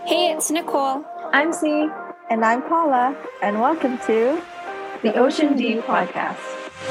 Hey, it's Nicole. I'm C. And I'm Paula, and welcome to the Ocean Deep Podcast.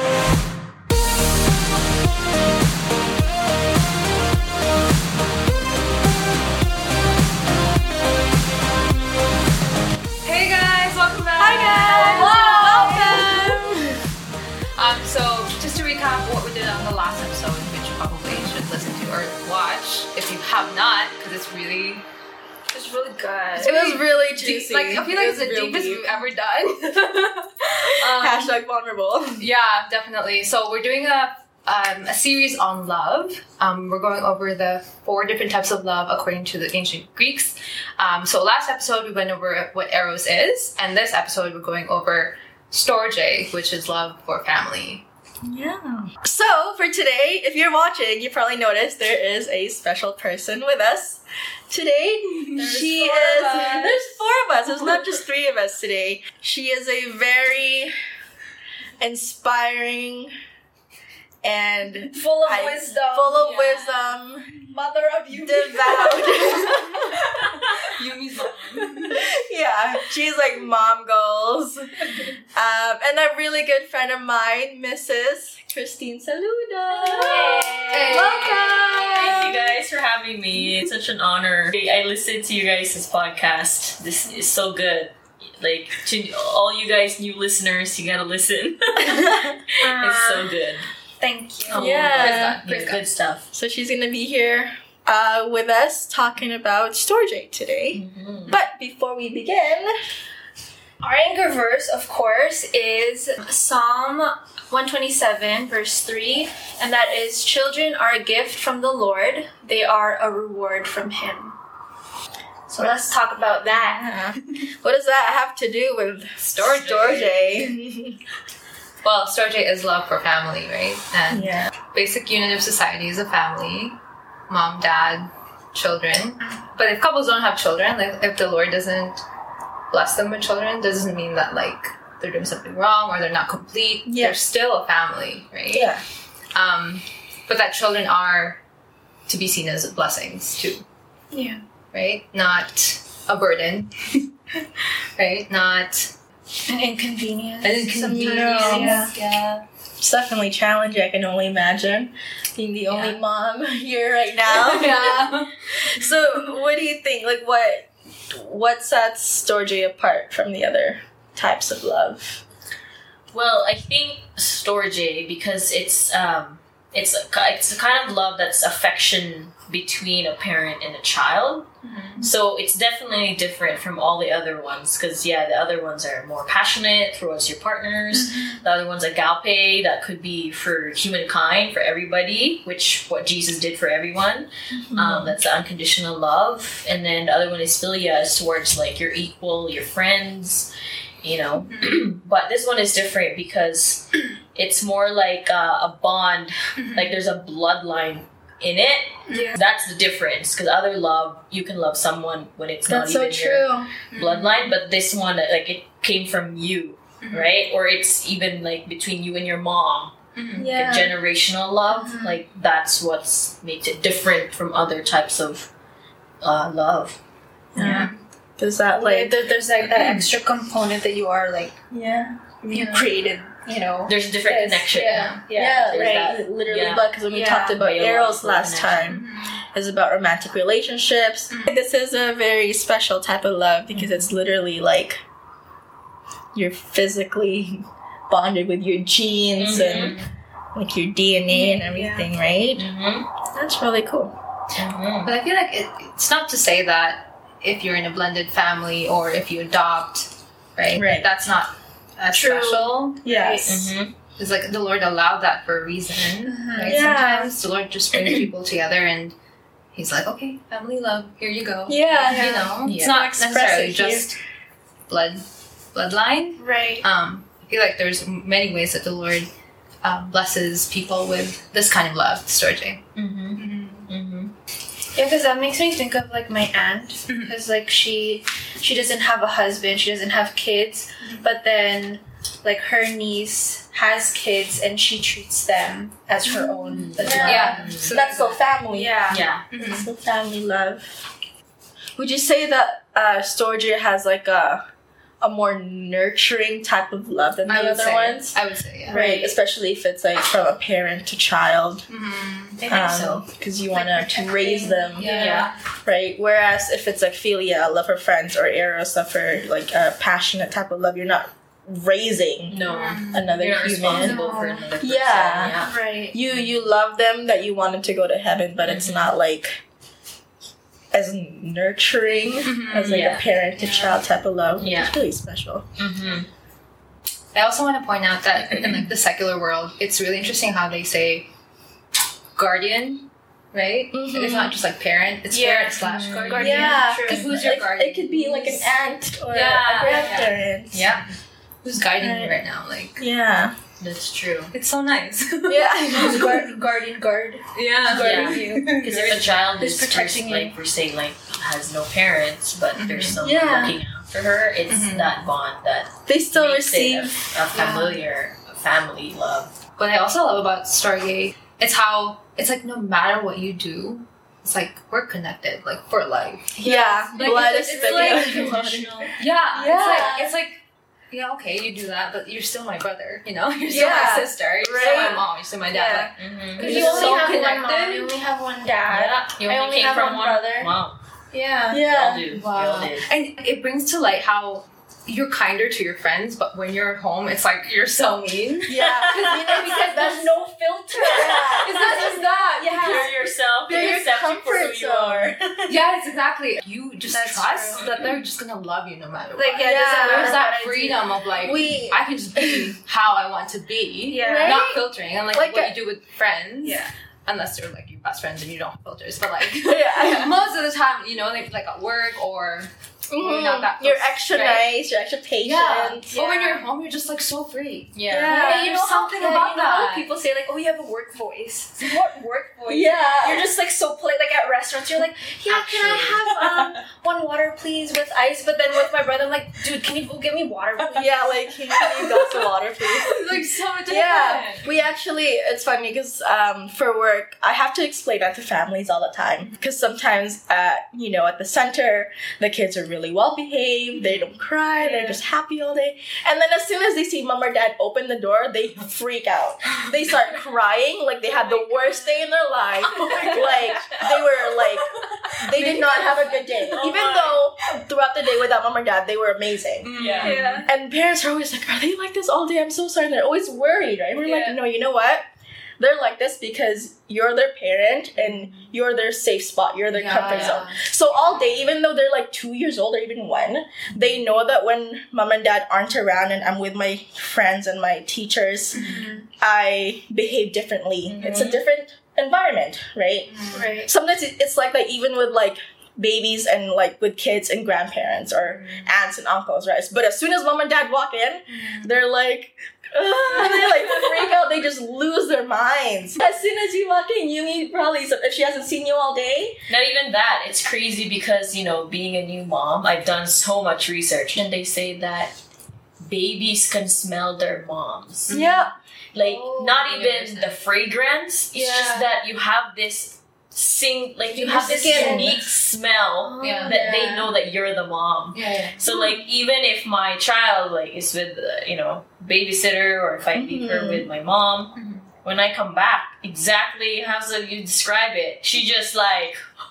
Hey guys, welcome back. Hi guys. Welcome. So just to recap what we did on the last episode, which you probably should listen to or watch if you have not, because it's really good. It was really juicy. Like, I feel like it's the deepest we've ever done. Hashtag vulnerable. Yeah, definitely. So we're doing a series on love. We're going over the 4 different types of love according to the ancient Greeks. So last episode we went over what eros is, and this episode we're going over storge, which is love for family. Yeah. So for today, if you're watching, you probably noticed there is a special person with us today. There's 4 of us. There's not just 3 of us today. She is a very inspiring and Full of wisdom. Mother of you. Devout. Yumi's mom. Yeah, she's like mom goals. And a really good friend of mine, Mrs. Christine Saluda. Hey. Welcome. Thank you guys for having me. It's such an honor. I listened to you guys' podcast. This is so good. Like, to all you guys new listeners, you gotta listen. It's so good. Thank you. Yeah. Praise God. Good stuff. So she's gonna be here with us talking about storge today. Mm-hmm. But before we begin, Our anchor verse, of course, is Psalm 127, verse 3, and that is, "Children are a gift from the Lord. They are a reward from Him." So let's talk about that. what does that have to do with Storge. Well, storge is love for family, right? And Yeah. basic unit of society is a family. Mom, dad, children. But if couples don't have children, like if the Lord doesn't bless them with children, doesn't mean that like they're doing something wrong or they're not complete. Yeah. They're still a family, right? Yeah. But that children are to be seen as blessings too, Yeah. right? Not a burden, right? Not an inconvenience. an inconvenience. Yeah. It's definitely challenging. I can only imagine being the only mom here right now. Yeah. So, what do you think? Like, what sets storge apart from the other types of love? Well, I think storge, because it's a kind of love that's affection between a parent and a child. Mm-hmm. So it's definitely different from all the other ones, because the other ones are more passionate towards your partners. Mm-hmm. The other one's agape, that could be for humankind, for everybody, which what Jesus did for everyone. Mm-hmm. That's the unconditional love. And then the other one is philia, is towards like your equal, your friends, you know. But this one is different because it's more like a bond, like there's a bloodline in it. Yeah. That's the difference, because other love, you can love someone when it's That's not so even your true. bloodline, but this one, like, it came from you, right? Or it's even like between you and your mom. Yeah. The generational love, like that's what makes it different from other types of love. Yeah. Does that like? There's like that extra component that you are like Yeah. you created, you know. There's a different Yes, connection. yeah. Yeah, There's right. that. Literally, Yeah. but because when we Yeah. talked about Biological Eros last connection. time, is about romantic relationships. This is a very special type of love because it's literally like you're physically bonded with your genes and like your DNA and everything, right? That's really cool. But I feel like it's not to say that if you're in a blended family or if you adopt, right? Right. That's not as True. special. Yes. It's like the Lord allowed that for a reason, right? Yeah. Sometimes the Lord just brings people together and He's like, okay, family love, here you go. Yeah. You know, Yeah. it's not Express necessarily it here. just bloodline. Right. I feel like there's many ways that the Lord blesses people with this kind of love, storge. Yeah, because that makes me think of like my aunt, because like she doesn't have a husband, she doesn't have kids, but then like her niece has kids and she treats them as her own as well. Yeah. So that's still family. Yeah. Yeah. It's still family love. Would you say that Storge has like a more nurturing type of love than the other ones. I would say, yeah. Right, especially if it's like from a parent to child. Mm-hmm. I think so. Because you Like want to raise them. Yeah. Right? Whereas if it's like Philia, love her friends, or Eros, love her like a passionate type of love, you're not raising No. another You're not human. responsible for another person. Yeah. Right. You love them that you want them to go to heaven, but it's not like as nurturing as like a parent to child type of love. Yeah. It's really special. Mm-hmm. I also want to point out that in like the secular world, it's really interesting how they say guardian, right? Mhm. It's not just like parent; it's parent slash guardian. Yeah. True. Like, who's your guardian? It could be like an aunt or Yeah, a grandparent. Yeah. Who's guiding you right now? Like, Yeah. That's true. it's so nice. Yeah. Guardian guard. Yeah. Yeah. you. Because if a child Who's is protecting like we're saying, like has no parents, but there's someone Yeah. looking after her, it's that bond that They still makes it receive. a familiar, a family love. What I also love about Stargate, it's how it's like no matter what you do, it's like we're connected, like for life. Yeah. Like, Blood it's is like- thicker. Yeah. Yeah. It's like yeah, okay, you do that, but you're still my brother, you know? You're still Yeah. my sister, you're still Right. my mom, you're still my dad. Yeah. Mm-hmm. Because You're you only so have one mom, connected. you only have one dad. Yeah, you I only only came have from one brother. Mom. Yeah. We all Yeah. do. Wow. We all did. And it brings to light how you're kinder to your friends, but when you're at home, it's like you're so mean. Yeah. Because there's no filter. Yeah. It's not just that. Yeah. You're yourself. They're They your accept you for who comfort you are. Yeah, it's exactly. You just That's trust true. that they're just gonna love you no matter what. Like, yeah, Yeah. it doesn't There's matter that what I do. freedom of like, We- I can just be how I want to be. Yeah. Right? Not filtering. And like Like what a- you do with friends. Yeah. Unless they're like your best friends and you don't have filters. But like Yeah. most of the time, you know, like at work or Mhm. not that You're close, extra right? nice. You're extra patient. yeah. Or when you're home, you're just like so free. Yeah. Yeah. Hey, you know There's something about you know how that. people say like, oh, you have a work voice. What work voice? Yeah. You're just like so polite. Like at restaurants, you're like, yeah, can I have one water please with ice? But then with my brother, I'm like, dude, can you go get me water? Please? Yeah, like, can you glass of water, please? It's like so different. Yeah, we actually, it's funny because for work, I have to explain that to families all the time. Because sometimes, you know, at the center, the kids are really well behaved, they don't cry, they're just happy all day. And then as soon as they see mom or dad open the door, they freak out. They start crying like they had the worst day in their life. Like, they were like, they did not have a good day. Even though throughout the day without mom or dad, they were amazing. Yeah. Yeah. And parents are always like, are they like this all day? I'm so sorry. And they're always worried, right? We're Yeah. like, no, you know what? They're like this because you're their parent and you're their safe spot. You're their comfort zone. So all day, even though they're like 2 years old or even 1, they know that when mom and dad aren't around and I'm with my friends and my teachers, I behave differently. It's a different environment, right? Right. Sometimes it's like that even with like babies and like with kids and grandparents or aunts and uncles, right? But as soon as mom and dad walk in, they're like, "Ugh," they like freak out. They just lose their minds. As soon as you walk in, Yumi probably, if she hasn't seen you all day, Not even that. It's crazy because, you know, being a new mom, I've done so much research and they say that babies can smell their moms. yeah, Like, Oh, not even interesting. the fragrance. It's Yeah. just that you have this you Your have this skin. unique smell Yeah. that they know that you're the mom. Yeah. So like even if my child like is with you know babysitter or if I leave her with my mom, when I come back, exactly how you describe it, she just like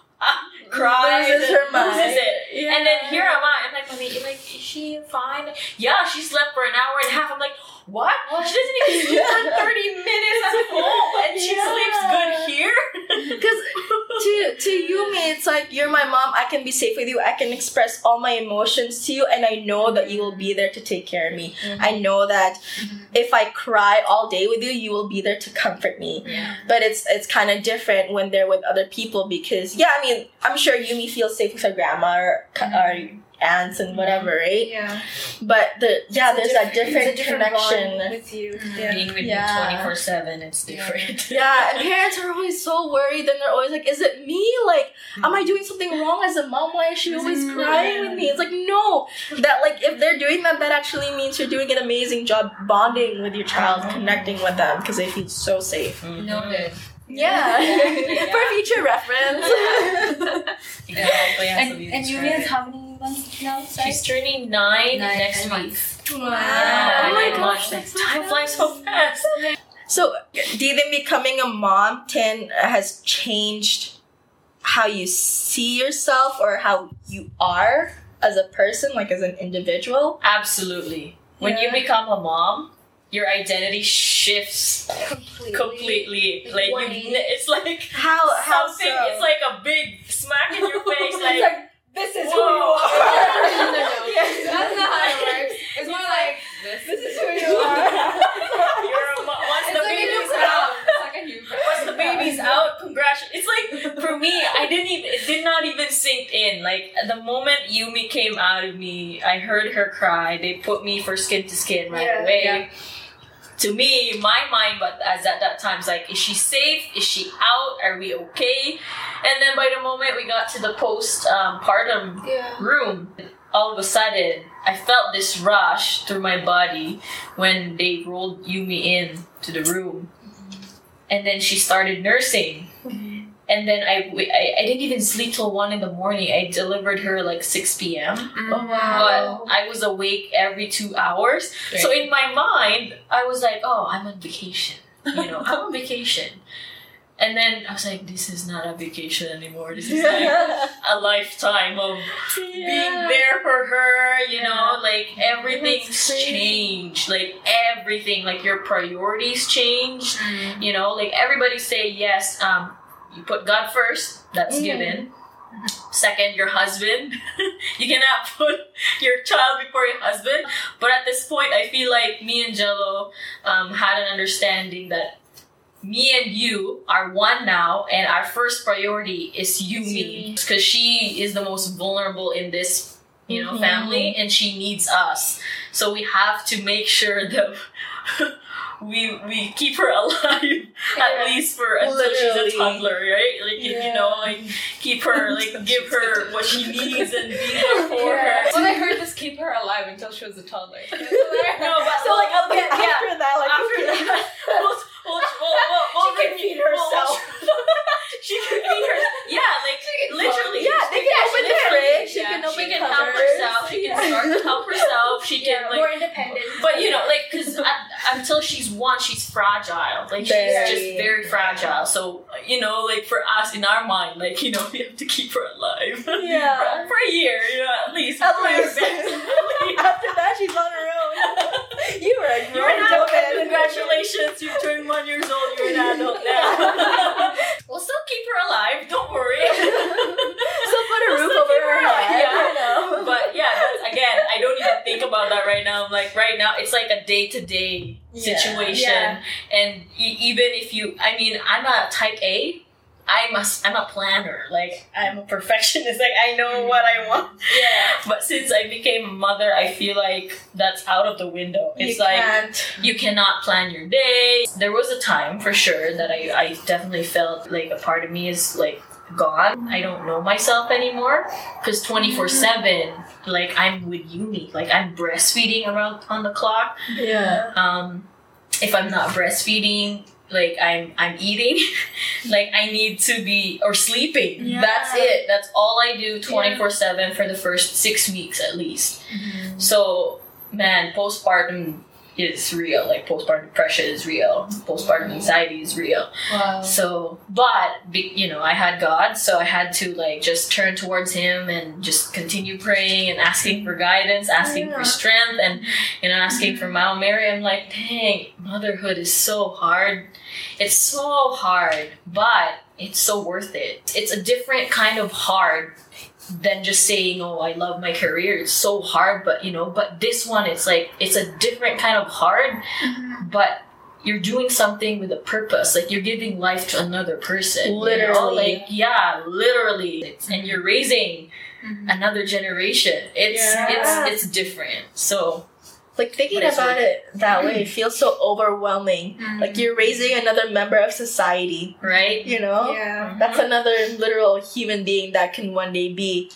cries, Loses her and mind. loses it. Yeah. And then here am I. I'm like, Mommy, like, is she fine? Yeah, she slept for an hour and a half. I'm like, what? She doesn't even sleep for 30 minutes at home, and she Yeah. sleeps good here. because to Yumi, it's like you're my mom. I can be safe with you. I can express all my emotions to you, and I know that you will be there to take care of me. I know that if I cry all day with you, you will be there to comfort me. Yeah. But it's kind of different when they're with other people because I mean I'm sure Yumi feels safe with her grandma or aunts and whatever, right? Yeah. But there's that different it's a different connection. bond with you. Yeah. Being with Yeah. you 24/7, it's different. Yeah, and parents are always so worried, and they're always like, "Is it me? Like, am I doing something wrong as a mom? Why is she always crying with me?" It's like, no, that like if they're doing that, that actually means you're doing an amazing job bonding with your child, connecting with them because they feel so safe. Noted. Yeah, Yeah. for future reference. Exactly. And Yumi has how many many months now? She's turning 9 next week. months. Wow. Yeah, Oh my 9 gosh, months. that's so Time flies fast. so fast. So, do you think becoming a mom, Tin, has changed how you see yourself or how you are as a person, like as an individual? Absolutely. When you Yeah. become a mom, your identity shifts completely. Like you, 180. it's like How something. so? It's like a big smack in your face. It's Like, like, this is who you whoa. are. That's not how it works. It's more like This is who you are. you're a mom. Once It's the like a new baby's crown. out. It's like a new crown. Once the baby's out, congratulations. It's like for me, it did not even sink in. Like the moment Yumi came out of me, I heard her cry. They put me for skin to skin right Yeah, away. yeah. To me, my mind, but as at that time, is like, is she safe? Is she out? Are we okay? And then by the moment we got to the postpartum Yeah. room, all of a sudden, I felt this rush through my body when they rolled Yumi in to the room. And then she started nursing. And then I didn't even sleep till 1 in the morning. I delivered her like 6 p.m. Oh, wow. But I was awake every 2 hours. So in my mind, I was like, oh, I'm on vacation. I'm on vacation. And then I was like, this is not a vacation anymore. This is like a lifetime of being there for her, like everything's That's crazy. changed. Like everything, like your priorities changed. Like everybody say yes, you put God first, that's given. Second, your husband. You cannot put your child before your husband. But at this point, I feel like me and Jello had an understanding that me and you are one now, and our first priority is Yumi, because she is the most vulnerable in this, family, and she needs us. So we have to make sure that we keep her alive at least for until Literally. she's a toddler, right? Like keep her, like give her what she needs and be there for her. Well, I heard this keep her alive until she was a toddler. No, but So, like, after that, like, after that, we'll she can feed herself. She can feed her. Yeah, like literally. Yeah, they can open the fridge. She Yeah, can open She can help cupboards. herself. She can start to help herself. She can More like. independent. But because until she's 1, she's fragile. Like Very. she's just very fragile. So like for us in our mind, like we have to keep her alive. Yeah. for a year, at least. At Try our least. best. After that, she's on her own. You were a You're an grown adult. woman. Congratulations, you turned 1 years old. You're an adult now. We'll still keep her alive. Don't worry. So put a roof Still over keep her alive, head. yeah. But yeah, that's, again, I don't even think about that right now. I'm like, right now, it's like a day-to-day Yeah. situation. Yeah. And even if I'm a type A. I'm a planner. Like, I'm a perfectionist. Like, I know what I want. Yeah. But since I became a mother, I feel like that's out of the window. It's You like, can't. you cannot plan your day. There was a time for sure that I definitely felt like a part of me is like gone. I don't know myself anymore because 24/7, like I'm with Yumi. Like I'm breastfeeding around on the clock. Yeah. If I'm not breastfeeding, like I'm eating, like I need to be or sleeping. Yeah. That's it. That's all I do 24/7 for the first 6 weeks at least. So man, postpartum is real. Like postpartum depression is real. Postpartum anxiety is real. Wow. So, but I had God, so I had to like just turn towards Him and just continue praying and asking for guidance, asking for strength, and asking for Mount Mary. I'm like, dang, motherhood is so hard. It's so hard, but it's so worth it. It's a different kind of hard than just saying, oh, I love my career. It's so hard, but but this one, it's like, it's a different kind of hard, but you're doing something with a purpose. Like you're giving life to another person. Literally. Like, yeah, literally. And you're raising another generation. It's different. So Like thinking But it's about worth it that way feels so overwhelming. Like you're raising another member of society, right? Yeah. That's another literal human being that can one day be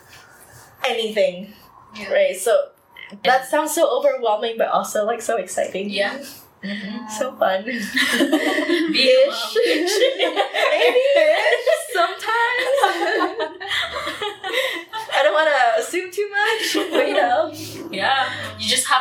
anything, right? So that sounds so overwhelming, but also like so exciting. Yeah. So fun. Being a Ish. mom. Maybe ish sometimes. I don't want to assume too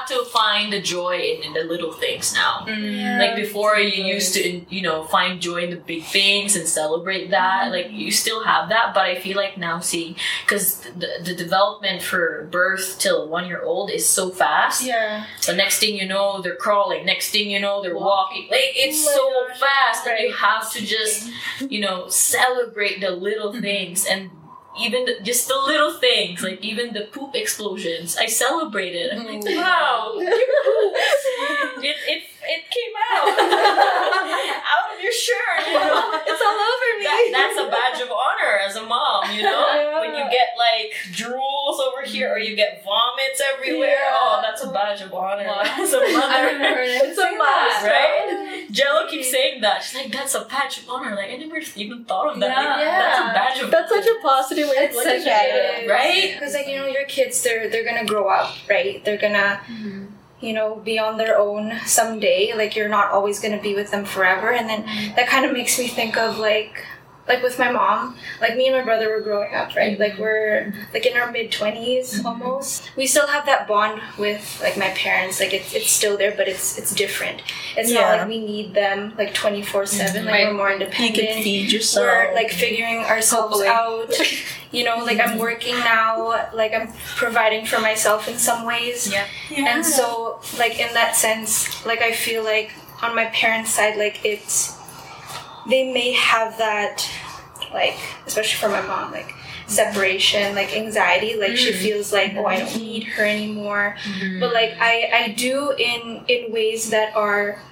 to find the joy in the little things now. Yeah. Like before, you used to, you know, find joy in the big things and celebrate that. Like you still have that, but I feel like now, see, because the development for birth till 1 year old is so fast. Yeah. The next thing you know, they're crawling. Next thing you know, they're walking. Like it's Oh so my gosh, fast that you right. have to just, you know, celebrate the little things and. Even just the little things, like even the poop explosions, I celebrated. I'm like, wow, your poop, it came out out of your shirt. You know? It's all over me. That's a badge of honor as a mom. You know, when you get like drools over here or you get vomits everywhere. Yeah. Oh, that's a badge of honor. As a I mother. remember It's a must, Right? Jello keeps saying that. She's like, that's a badge of honor. Like, I never even thought of that. Yeah. Like, that's a badge of That's such a positive way of It's looking such at a- it. Right? Because like, you know, your kids, they're gonna grow up, right? They're gonna, you know, be on their own someday. Like you're not always gonna be with them forever. And then that kind of makes me think of like with my mom, like me and my brother were growing up, right? Like we're like in our mid-20s almost. We still have that bond with like my parents. Like it's still there, but it's different. It's not Yeah. like we need them like 24/7. Like Right. we're more You independent. can feed yourself. We're like figuring ourselves Hopefully. out. You know, like I'm working now, like I'm providing for myself in some ways. Yeah. And so like in that sense, like I feel like on my parents' side, like they may have that, like, especially for my mom, like separation, like anxiety, like she feels like, oh, I don't need her anymore. But like I do in ways that are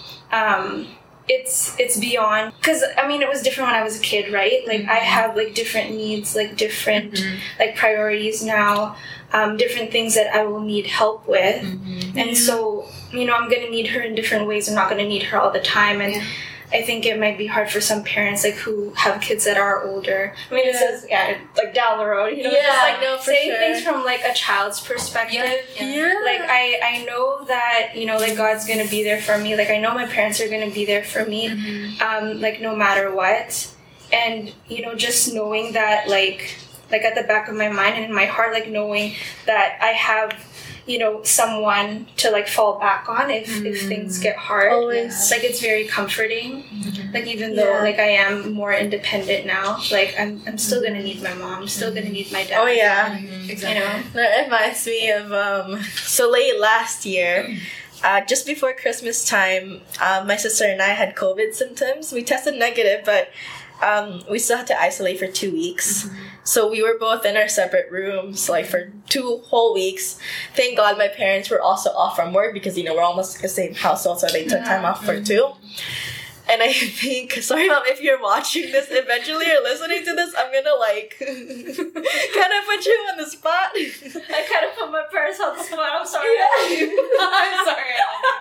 it's beyond, because I mean it was different when I was a kid, right? Like I have like different needs, like different like priorities now, different things that I will need help with. And so, you know, I'm gonna need her in different ways. I'm not gonna need her all the time. And I think it might be hard for some parents like who have kids that are older. I mean, this is like down the road, you know, Yeah, just like no, for saying sure. things from like a child's perspective. Yeah. Like I know that, you know, like God's gonna be there for me. Like I know my parents are gonna be there for me, like no matter what. And you know, just knowing that, like at the back of my mind and in my heart, like knowing that I have, you know, someone to like fall back on if things get hard. Always. Like it's very comforting. Like even though like I am more independent now, like I'm still gonna need my mom. I'm still gonna need my dad. Oh yeah. You know. That reminds me of so late last year, just before Christmas time, my sister and I had COVID symptoms. We tested negative, but we still had to isolate for 2 weeks. So we were both in our separate rooms, like for 2 whole weeks. Thank God my parents were also off from work because, you know, we're almost the same household, so they took time off for 2. And I think, sorry mom, if you're watching this eventually or listening to this, I'm gonna like kind of put you on the spot. I kind of put my parents on the spot. I'm sorry. I'm sorry.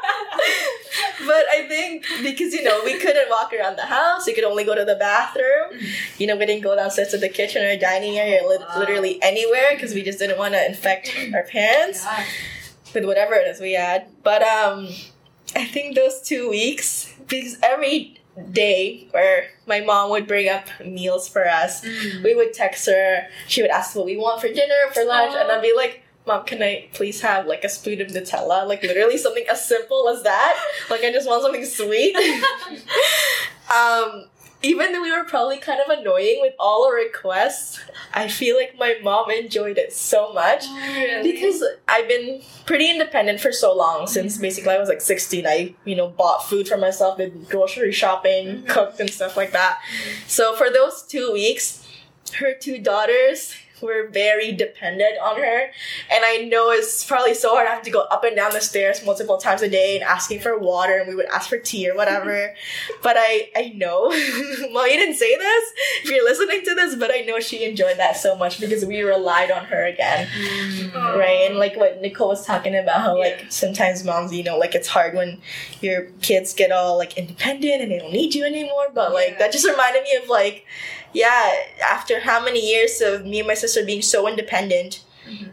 But I think because, you know, we couldn't walk around the house, we could only go to the bathroom. You know, we didn't go downstairs to the kitchen or dining area, literally anywhere, because we just didn't want to infect our parents with whatever it is we had. But I think those 2 weeks, because every day where my mom would bring up meals for us, we would text her, she would ask what we want for dinner, for lunch, and I'd be like, Mom, can I please have like a spoon of Nutella? Like literally something as simple as that. Like I just want something sweet. Even though we were probably kind of annoying with all our requests, I feel like my mom enjoyed it so much. Because I've been pretty independent for so long, since basically I was like 16. I, you know, bought food for myself, did grocery shopping, cooked and stuff like that. So for those 2 weeks, her 2 daughters were very dependent on her, and I know it's probably so hard. I have to go up and down the stairs multiple times a day and asking for water, and we would ask for tea or whatever. But I know Mom, you didn't say this if you're listening to this, but I know she enjoyed that so much because we relied on her again. Right? And like what Nicole was talking about, how like sometimes moms, you know, like it's hard when your kids get all like independent and they don't need you anymore, but like that just reminded me of like, yeah, after how many years of me and my sister being so independent,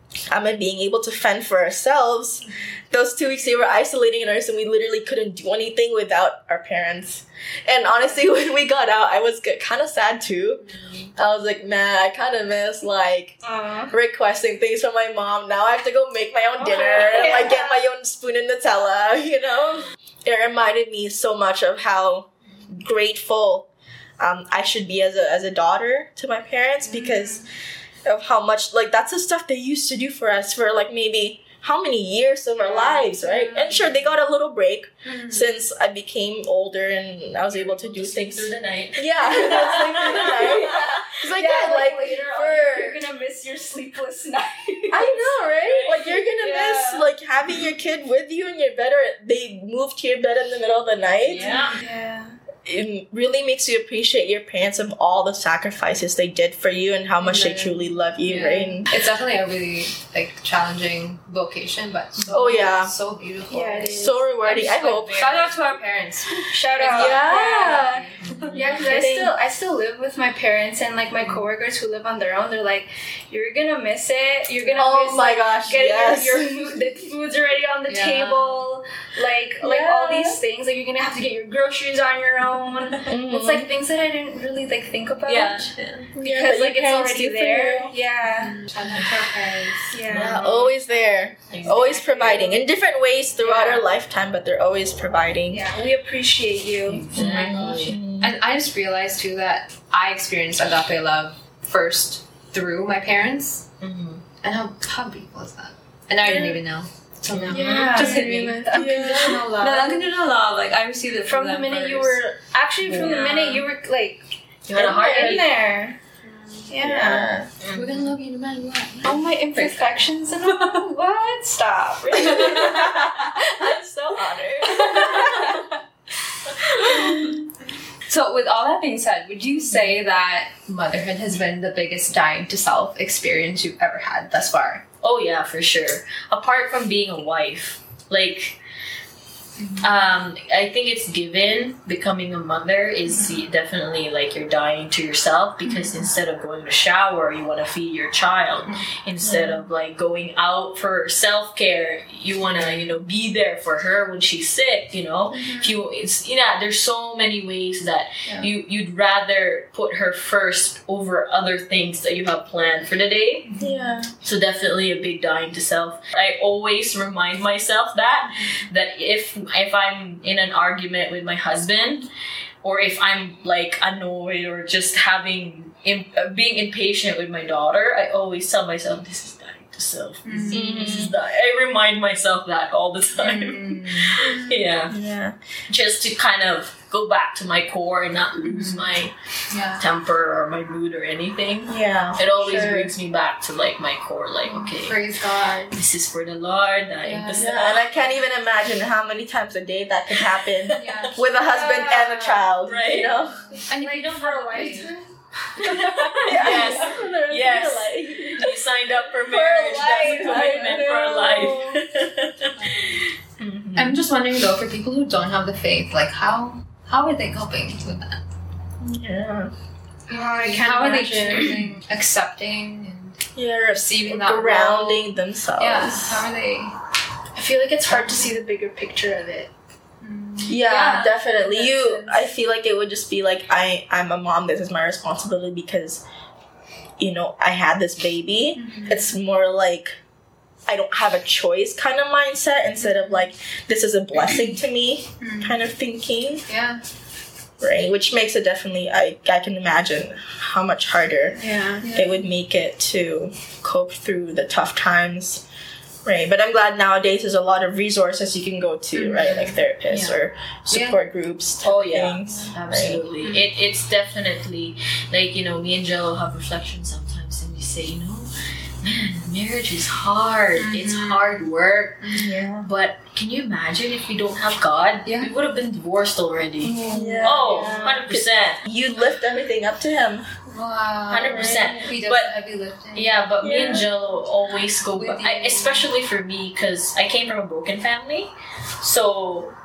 being able to fend for ourselves. Those 2 weeks they were isolating us, and we literally couldn't do anything without our parents. And honestly, when we got out, I was kind of sad too. I was like, man, I kind of miss like requesting things from my mom. Now I have to go make my own dinner and like get my own spoon and Nutella, you know? It reminded me so much of how grateful I should be as a daughter to my parents, because of how much, like, that's the stuff they used to do for us for like maybe how many years of our lives, right? And sure, they got a little break since I became older and I was able to do things through the night. Yeah, that's like through the night. It's like, yeah, like later on, you're gonna miss your sleepless night. I know, right? Like, you're gonna miss like having your kid with you in your bed, or they moved to your bed in the middle of the night. Yeah. It really makes you appreciate your parents of all the sacrifices they did for you and how much they truly love you, right? And it's definitely a really like challenging vocation, but so, so beautiful. Yeah, it is. So rewarding. I hope. Shout out to our parents. Shout out. Yeah. Yeah, because I still live with my parents, and like my coworkers who live on their own, they're like, you're gonna miss it. You're gonna miss my gosh, getting your food. The food's already on the table. Like all these things. Like, you're gonna have to get your groceries on your own. It's like things that I didn't really like think about. Because like it's already there. Yeah. Shout out to our parents. Yeah, always there. Exactly. Always providing in different ways throughout our lifetime, but they're always providing. Yeah, we appreciate you. Oh my gosh. And I just realized too that I experienced agape love first through my parents. And how beautiful is that? And I didn't even know. So now, just hit me. The unconditional love. No, unconditional love. Like, I received it from the minute you were. Actually, from the minute you were like, you had a heart in there. Yeah. We're gonna love you no matter what. All my imperfections and all. What? Stop. I'm so honored. So, with all that being said, would you say that motherhood has been the biggest dying to self experience you've ever had thus far? Oh yeah, for sure. Apart from being a wife, like, I think it's given. Becoming a mother is definitely like you're dying to yourself, because instead of going to shower, you want to feed your child. Instead of like going out for self-care, you want to be there for her when she's sick. There's so many ways that you'd rather put her first over other things that you have planned for the day. Yeah. So definitely a big dying to self. I always remind myself that if I'm in an argument with my husband, or if I'm like annoyed or just being impatient with my daughter, I always tell myself, this is dying to self. This is dying. I remind myself that all the time. Yeah. Just to kind of go back to my core and not lose my temper or my mood or anything. Yeah. It always brings me back to like my core, like, okay, praise God. this is for the Lord. And I can't even imagine how many times a day that could happen with a husband and a child, right? You know? And if you don't have a lifetime. Yes. You signed up for marriage. That's a commitment for life. I'm just wondering though, for people who don't have the faith, like how are they coping with that? Yeah. How are they choosing, accepting, and receiving that grounding role? themselves? Yeah. How are they? I feel like it's hard to see the bigger picture of it. Yeah, definitely. I feel like it would just be like I'm a mom. This is my responsibility because, I had this baby. It's more like I don't have a choice kind of mindset instead of like this is a blessing to me kind of thinking. Yeah. Right, which makes it definitely. I can imagine how much harder it would make it to cope through the tough times. Right, but I'm glad nowadays there's a lot of resources you can go to, right? Like therapists or support groups. Things, absolutely. Right? It's definitely like, me and Jello have reflections sometimes, and we say, man, marriage is hard. It's hard work. Yeah. But can you imagine if we don't have God? Yeah. We would have been divorced already. Yeah. Oh, 100%. You lift everything up to Him. Wow. 100%. He does But heavy lifting. yeah, but me and Jello always go back, especially for me, because I came from a broken family. So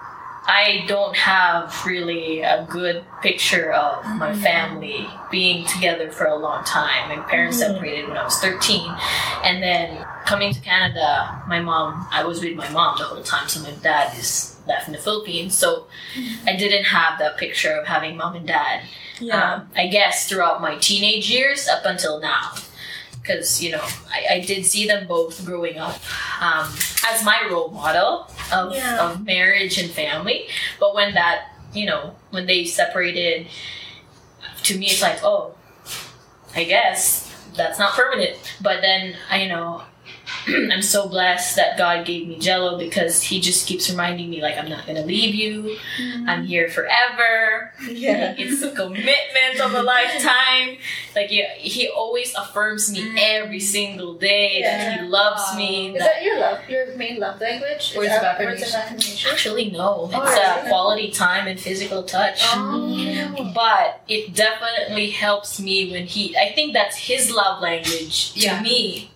I don't have really a good picture of my family being together for a long time. My parents separated when I was 13. And then coming to Canada, I was with my mom the whole time. So my dad is left in the Philippines. So I didn't have that picture of having mom and dad. I guess throughout my teenage years up until now. Because, I did see them both growing up as my role model of marriage and family. But when when they separated, to me it's like, oh, I guess that's not permanent. But then, I'm so blessed that God gave me Jello because he just keeps reminding me, like, I'm not going to leave you. I'm here forever. Yeah. Like, it's a commitment of a lifetime. Like, he always affirms me every single day that he loves me. Is that your main love language? Words of affirmation. Actually, no. It's quality time and physical touch. But it definitely helps me when I think that's his love language to me.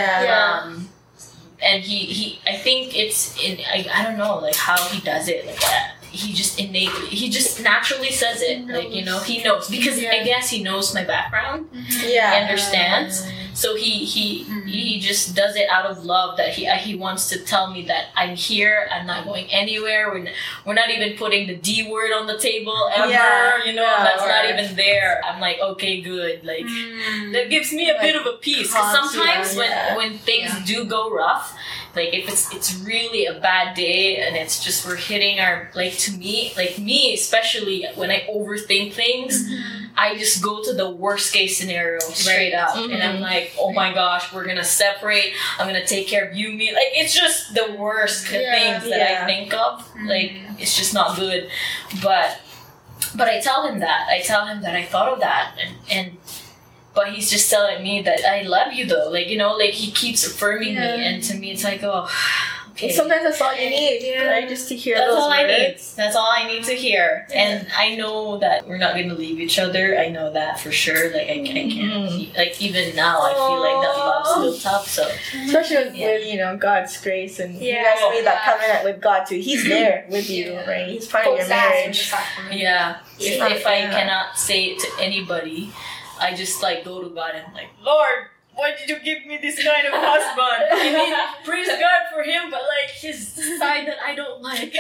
And I think it's I don't know, like, how he does it, like that. He just naturally says it, like, he knows, because I guess he knows my background. He understands. So he just does it out of love, that he wants to tell me that I'm here, I'm not going anywhere, we're not even putting the D word on the table ever, that's not even there. I'm like, okay, good, like, that gives me a bit of a peace, because sometimes when things do go rough, like, if it's really a bad day and it's just we're hitting our, like, to me, like me especially, when I overthink things, I just go to the worst case scenario straight up, and I'm like, oh my gosh, we're gonna separate, I'm gonna take care of you, me, like, it's just the worst things that I think of, like, it's just not good, but I tell him that I thought of that, but he's just telling me that I love you, though, like, like, he keeps affirming me, and to me it's like, oh, okay. Sometimes that's all you need, right? Just to hear those words. That's all I need to hear. And I know that we're not going to leave each other. I know that for sure. Like, I can't. Like, even now, I feel like that love's still tough. So, especially with God's grace, and you guys made that covenant with God too. He's there with you, right? He's part of your marriage. Yeah. If I cannot say it to anybody, I just, like, go to God and I'm like, Lord, why did you give me this kind of husband? I mean, praise God for him, but, like, his side that I don't like.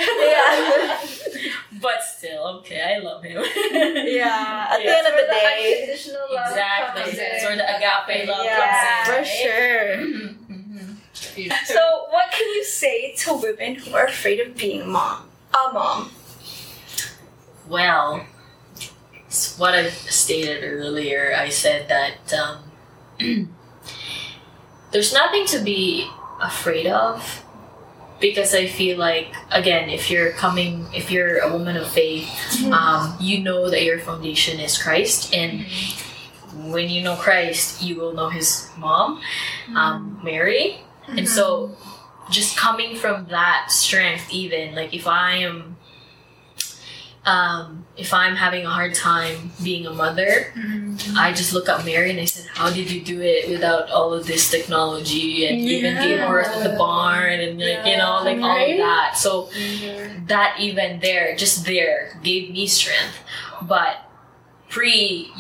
But still, okay, I love him. At the end of the day, unconditional love. Exactly. That's where the agape love comes in. For sure. So, what can you say to women who are afraid of being a mom? Well, it's what I stated earlier. I said that there's nothing to be afraid of, because I feel like, again, if you're a woman of faith, you know that your foundation is Christ, and when you know Christ, you will know his mom, Mary, and so just coming from that strength, even, like, if I'm having a hard time being a mother, I just look at Mary and I said, how did you do it without all of this technology, and even gave birth at the barn, and all of that. So that even just there gave me strength. But pre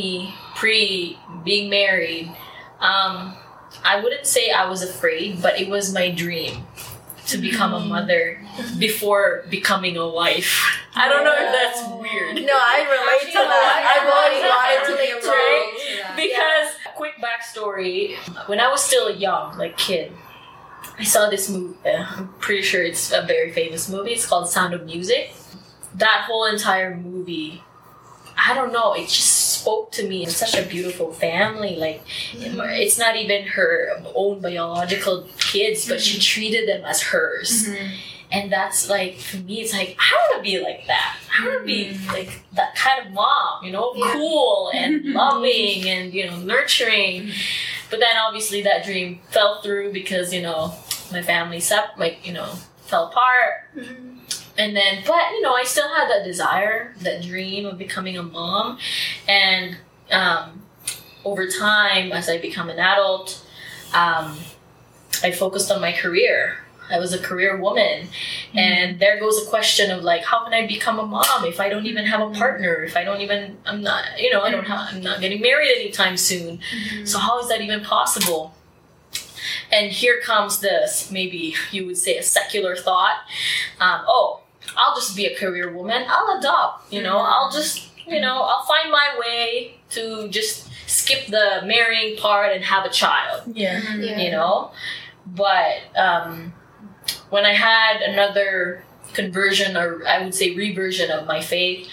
being married, I wouldn't say I was afraid, but it was my dream to become a mother before becoming a wife. I don't know if that's weird. No, I relate to that. I've always wanted to be a mom. Because, quick backstory, when I was still a young, like, kid, I saw this movie. I'm pretty sure it's a very famous movie. It's called Sound of Music. That whole entire movie, I don't know, it just spoke to me. It's such a beautiful family. Like, it's not even her own biological kids, but she treated them as hers. And that's, like, for me, it's like, I want to be like that. I want to be, like, that kind of mom, cool and loving and, nurturing. But then, obviously, that dream fell through because, my family, fell apart. And then, but, I still had that desire, that dream of becoming a mom. And over time, as I become an adult, I focused on my career. I was a career woman. And there goes a question of like, how can I become a mom if I don't even have a partner? If I don't even, I'm not getting married anytime soon. So how is that even possible? And here comes this, maybe you would say a secular thought. I'll just be a career woman. I'll adopt, I'll just, I'll find my way to just skip the marrying part and have a child. But when I had another conversion, or I would say reversion of my faith,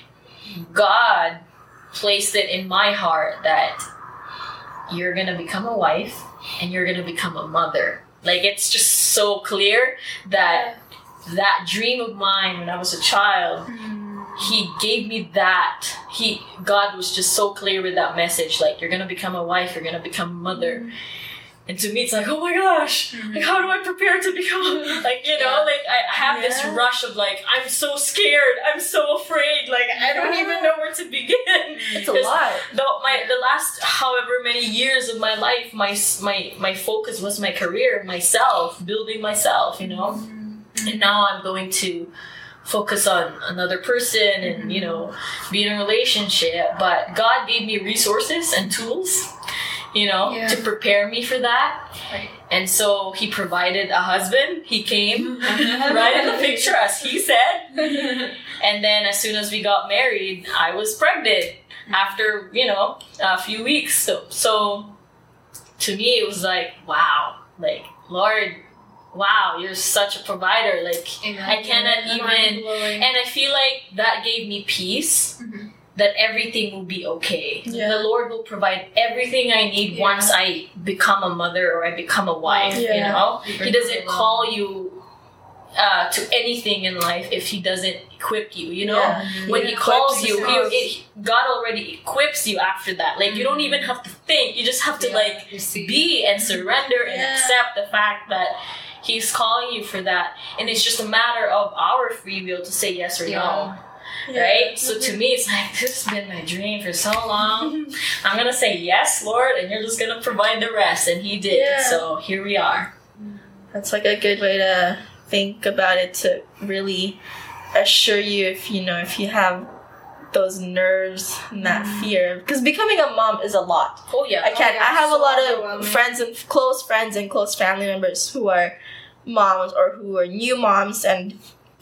God placed it in my heart that you're going to become a wife and you're going to become a mother. Like, it's just so clear that that dream of mine when I was a child, he gave me that. God was just so clear with that message. Like, you're going to become a wife, you're going to become a mother. And to me, it's like, oh my gosh, like, how do I prepare to become, like, like, I have this rush of, like, I'm so scared, I'm so afraid, like, I don't even know where to begin. It's a lot. The last however many years of my life, my focus was my career, myself, building myself, And now I'm going to focus on another person and, be in a relationship. But God gave me resources and tools, to prepare me for that. Right. And so he provided a husband. He came right in the picture, as he said. And then as soon as we got married, I was pregnant after, a few weeks. So to me, it was like, wow, like, Lord, wow, you're such a provider. Like, Amen. I cannot even, and I feel like that gave me peace. That everything will be okay. Yeah. The Lord will provide everything I need once I become a mother or I become a wife, He doesn't call you to anything in life if He doesn't equip you, When He calls you, God already equips you after that. Like, you don't even have to think. You just have to, be and surrender and accept the fact that He's calling you for that. And it's just a matter of our free will to say yes or no. Right? So to me, it's like, this has been my dream for so long. I'm going to say, yes, Lord, and you're just going to provide the rest. And He did. Yeah. So here we are. That's like a good way to think about it, to really assure you if you have those nerves and that fear. Because becoming a mom is a lot. Oh, yeah. I have a lot of friends and close family members who are moms or who are new moms. And,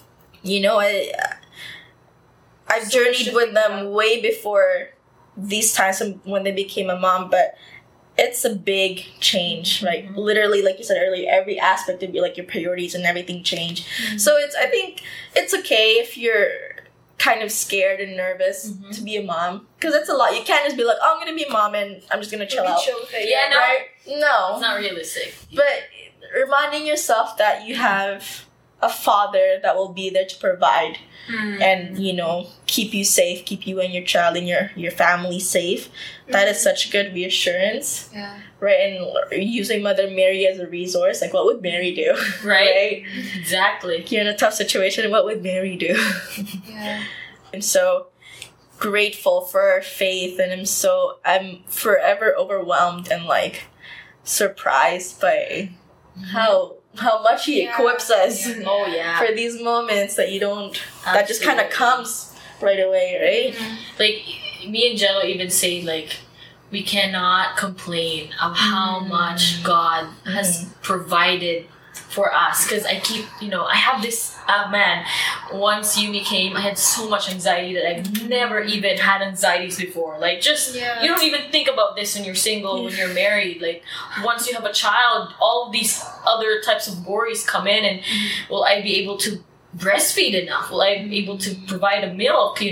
I've journeyed with them way before these times when they became a mom, but it's a big change, right? Literally, like you said earlier, every aspect of your priorities and everything change. So I think it's okay if you're kind of scared and nervous to be a mom, because it's a lot. You can't just be like, oh, I'm gonna be a mom and I'm just gonna chill out. Right? No, it's not realistic. But reminding yourself that you have a father that will be there to provide. And keep you safe, keep you and your child and your family safe. That is such good reassurance, right? And using Mother Mary as a resource, like, what would Mary do? Right? Exactly. You're in a tough situation, what would Mary do? I'm so grateful for her faith, and I'm forever overwhelmed and surprised by how much He equips us for these moments that you don't, that just kind of comes right away, right? Like, me and Jello even say, we cannot complain of how much God has provided for us. Because I keep, I have this, once Yumi came, I had so much anxiety that I've never even had anxieties before. You don't even think about this when you're single, when you're married. Once you have a child, all these other types of worries come in, and will I be able to breastfeed enough? Will I be able to provide a milk,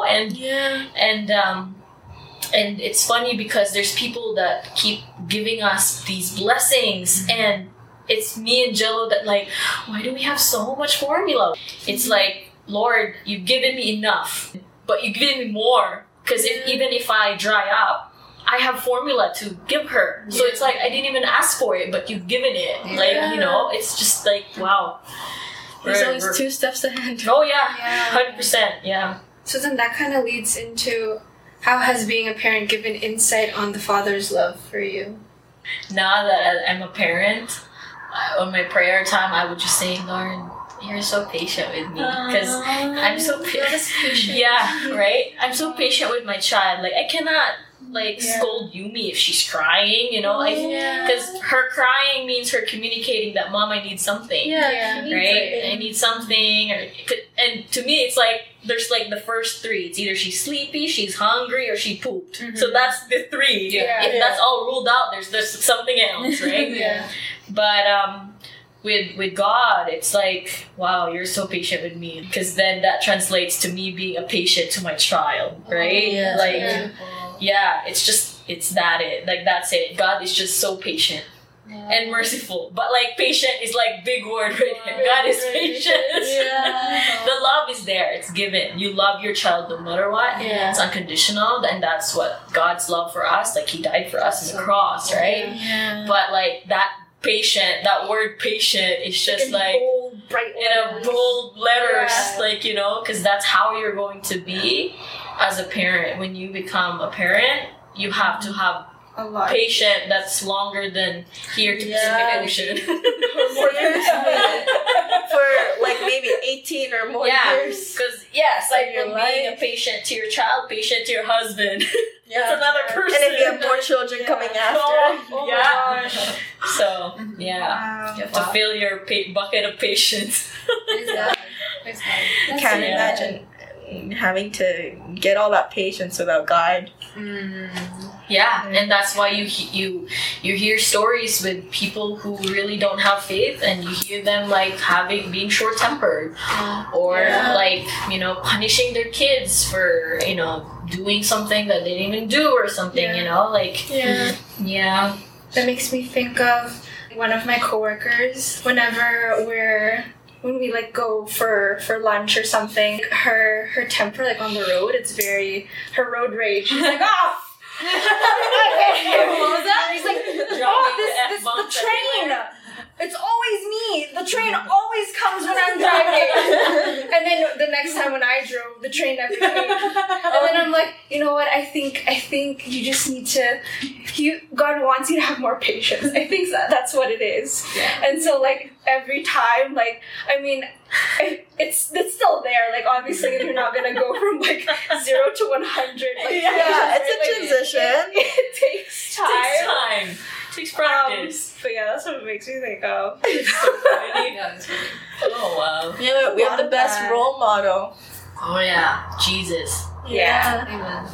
And it's funny because there's people that keep giving us these blessings, and it's me and Jello that why do we have so much formula? It's like, Lord, you've given me enough, but you've given me more. Because even if I dry up, I have formula to give her. So it's like, I didn't even ask for it, but you've given it. It's just wow. He's always 2 steps ahead. Oh, yeah. 100%. Yeah. So then that kind of leads into, how has being a parent given insight on the Father's love for you? Now that I'm a parent, on my prayer time, I would just say, Lord, you're so patient with me because I'm so patient. Yeah, right. I'm so patient with my child. Like I cannot scold Yumi if she's crying. You know, like because her crying means her communicating that Mom, I need something. Right. I need something. And to me, it's like there's like the first three. It's either she's sleepy, she's hungry, or she pooped. So that's the three. If that's all ruled out, there's something else, right? But with God, it's like, wow, you're so patient with me. Because then that translates to me being a patient to my child, right? It's that's it. God is just so patient and merciful. But like patient is like big word right here. God is patient. The love is there. It's given. You love your child no matter what. It's unconditional. And that's what God's love for us. Like he died for us on the cross, right? But like that word patient is just like bold, bright in a bold letters, like, you know, because that's how you're going to be as a parent. When you become a parent, you have to have a lot patient that's longer than here to Pacific Ocean. For like maybe 18 or more years. Because like from being a patient to your child, patient to your husband. It's another person. And if you have more children coming after. So, you have to fill your bucket of patience. I can't imagine having to get all that patience without God. And that's why you hear stories with people who really don't have faith, and you hear them like being short-tempered, or like, you know, punishing their kids for, you know, doing something that they didn't even do or something, you know, like That makes me think of one of my coworkers. When we like go for lunch or something, her temper like on the road, it's very her road rage. She's like, oh. What was that? She's like, this the train. It's always me. The train always comes when I'm driving. And then the next time when I drove, the train never came. And then I'm like, you know what? I think you just need to. God wants you to have more patience. I think that's what it is. And so like every time, like I mean, it's still there. Like obviously you're not gonna go from like 0 to 100. Like, it's a transition. It takes time. It takes practice. But that's what it makes me think of. Oh wow. Yeah, we have the best role model. Oh yeah, Jesus. Amen.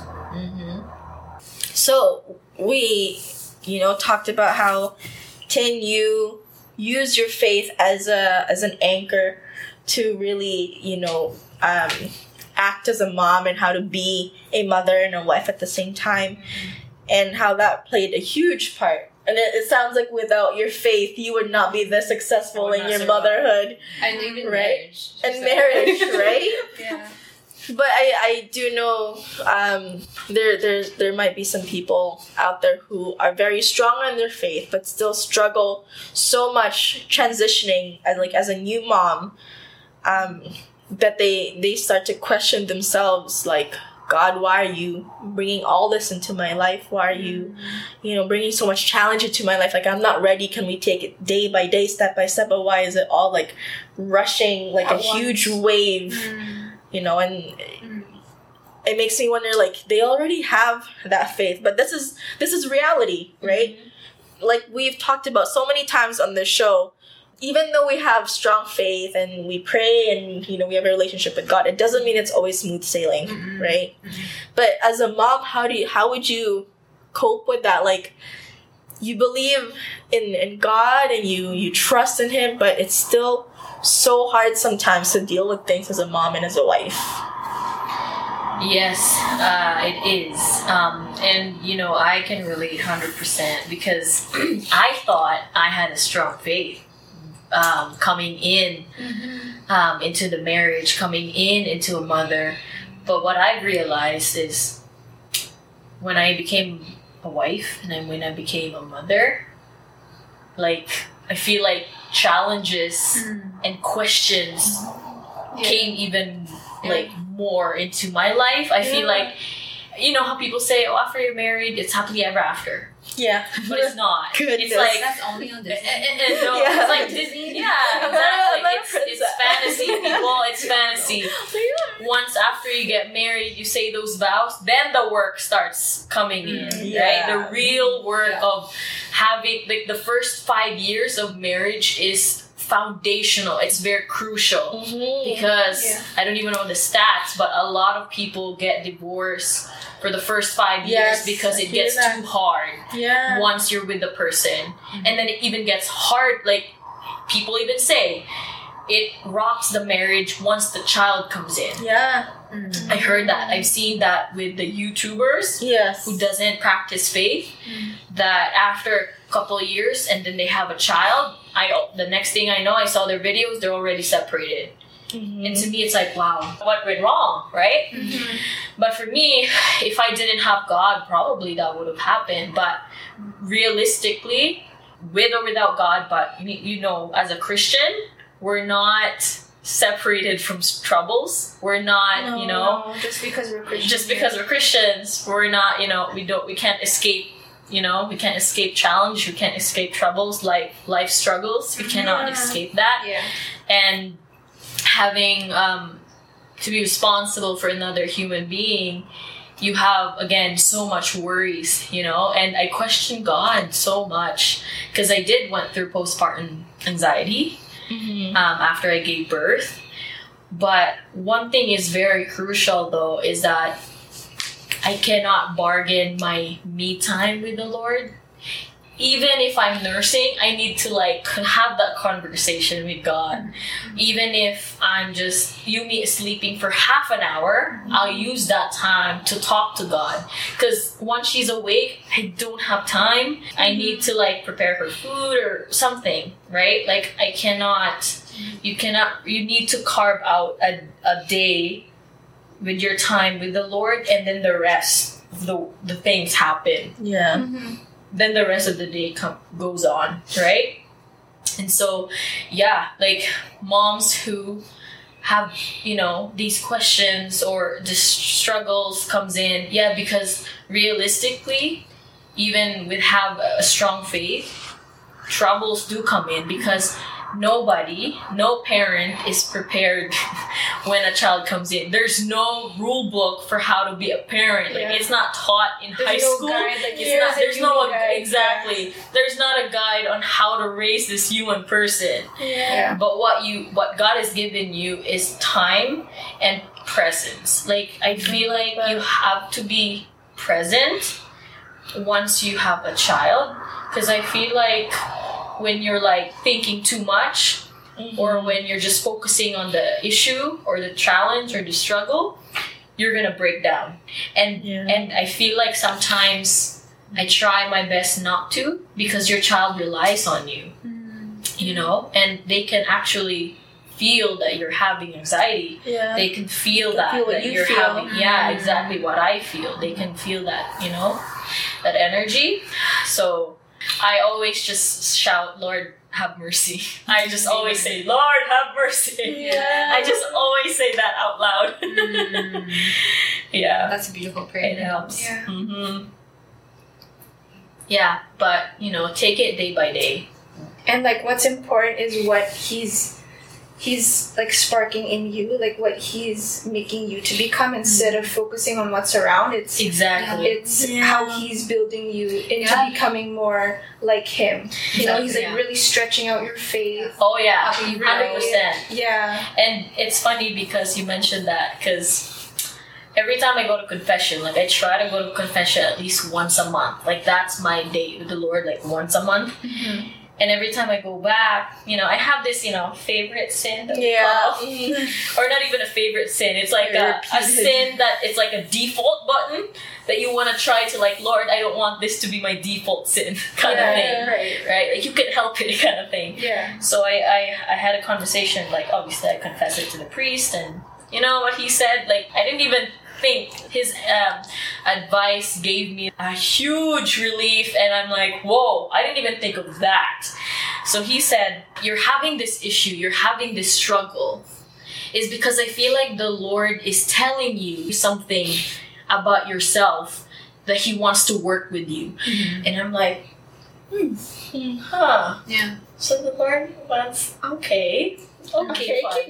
So we, you know, talked about how you use your faith as an anchor to really, you know, act as a mom and how to be a mother and a wife at the same time, and how that played a huge part. And it sounds like without your faith, you would not be this successful in your motherhood. And even marriage. And marriage, right? Yeah. But I do know there might be some people out there who are very strong in their faith but still struggle so much transitioning as a new mom, that they start to question themselves, like, God, why are you bringing all this into my life? Why are you, you know, bringing so much challenge into my life? Like, I'm not ready. Can we take it day by day, step by step? But why is it all like rushing like a huge wave? You know, and it makes me wonder, like, they already have that faith, but this is reality, right? Like we've talked about so many times on this show, even though we have strong faith and we pray and, you know, we have a relationship with God, it doesn't mean it's always smooth sailing, right? But as a mom, how would you cope with that? Like, you believe in God and you trust in Him, but it's still so hard sometimes to deal with things as a mom and as a wife. Yes, it is. And, you know, I can relate 100% because I thought I had a strong faith coming in into the marriage, coming into a mother. But what I realized is when I became a wife and then when I became a mother, like, I feel like challenges and questions came even like more into my life. I feel like, you know how people say, oh, after you're married, it's happily ever after. Yeah. but it's not. Goodness. It's like That's only on Disney. no, Yeah. it's like Disney. Yeah, exactly. Like It's fantasy, people. It's fantasy. Once after you get married, you say those vows, then the work starts coming in, Yeah. right? The real work Yeah. of having, like, the first 5 years of marriage is foundational. It's very crucial because Yeah. I don't even know the stats, but a lot of people get divorced for the first 5 years Yes, because I it hear gets that. too hard Yeah. once you're with the person. And then it even gets hard, like people even say it rocks the marriage once the child comes in. Yeah. I heard that. I've seen that with the YouTubers Yes. who doesn't practice faith, that after a couple of years and then they have a child, the next thing I know, I saw their videos, they're already separated. And to me, it's like, wow, what went wrong, right? But for me, if I didn't have God, probably that would have happened. But realistically, with or without God, but you know, as a Christian, we're not separated from troubles. We're not, you know, No, just because we're Christians. just because we're Christians, we're not, you know, we can't escape, you know, we can't escape challenge, we can't escape troubles, like life struggles. We cannot Yeah. escape that. Yeah. And having to be responsible for another human being, you have, again, so much worries, you know, and I question God so much because I did went through postpartum anxiety after I gave birth. But one thing is very crucial, though, is that I cannot bargain my me time with the Lord. Even if I'm nursing, I need to like have that conversation with God. Even if I'm just Yumi is sleeping for half an hour, I'll use that time to talk to God. Because once she's awake, I don't have time. I need to like prepare her food or something, right? Like I cannot. You need to carve out a day with your time with the Lord, and then the rest of the things happen. Yeah. Then the rest of the day goes on, right? And so, yeah, like moms who have, you know, these questions or the struggles comes in, yeah, because realistically, even with have a strong faith, troubles do come in because no parent is prepared when a child comes in. There's no rule book for how to be a parent. Like it's not taught in high school. There's no guide. exactly. There's not a guide on how to raise this human person. Yeah. But what God has given you is time and presence. Like I feel like you have to be present once you have a child, because I feel like when you're like thinking too much or when you're just focusing on the issue or the challenge or the struggle, you're gonna break down. And I feel like sometimes I try my best not to, because your child relies on you, you know, and they can actually feel that you're having anxiety. Yeah. They can feel that, feel what that you you're feel. having, exactly what I feel. They can feel that, you know, that energy. So I always just shout, Lord, have mercy. I just always say, Lord, have mercy. Yeah. I just always say that out loud. Yeah. That's a beautiful prayer. It helps. Yeah. Yeah, but, you know, take it day by day. And like what's important is what he's like sparking in you, like what he's making you to become, instead of focusing on what's around. It's how he's building you into becoming more like him. You know, he's like really stretching out your faith. Oh, yeah. How you 100%. Yeah. And it's funny because you mentioned that, because every time I go to confession, like I try to go to confession at least once a month. Like that's my date with the Lord, like once a month. And every time I go back, you know, I have this, you know, favorite sin that we call. Or not even a favorite sin. It's like a sin that it's like a default button that you want to try to, like, Lord, I don't want this to be my default sin kind of thing. Right? Like you can help it kind of thing. Yeah. So I had a conversation, like obviously I confessed it to the priest, and you know what he said? Like I didn't even think his advice gave me a huge relief, and I'm like, whoa, I didn't even think of that. So he said, you're having this issue, you're having this struggle, is because I feel like the Lord is telling you something about yourself that he wants to work with you. Mm-hmm. And I'm like, huh. Yeah. So the Lord wants, okay, Father. I'm listening.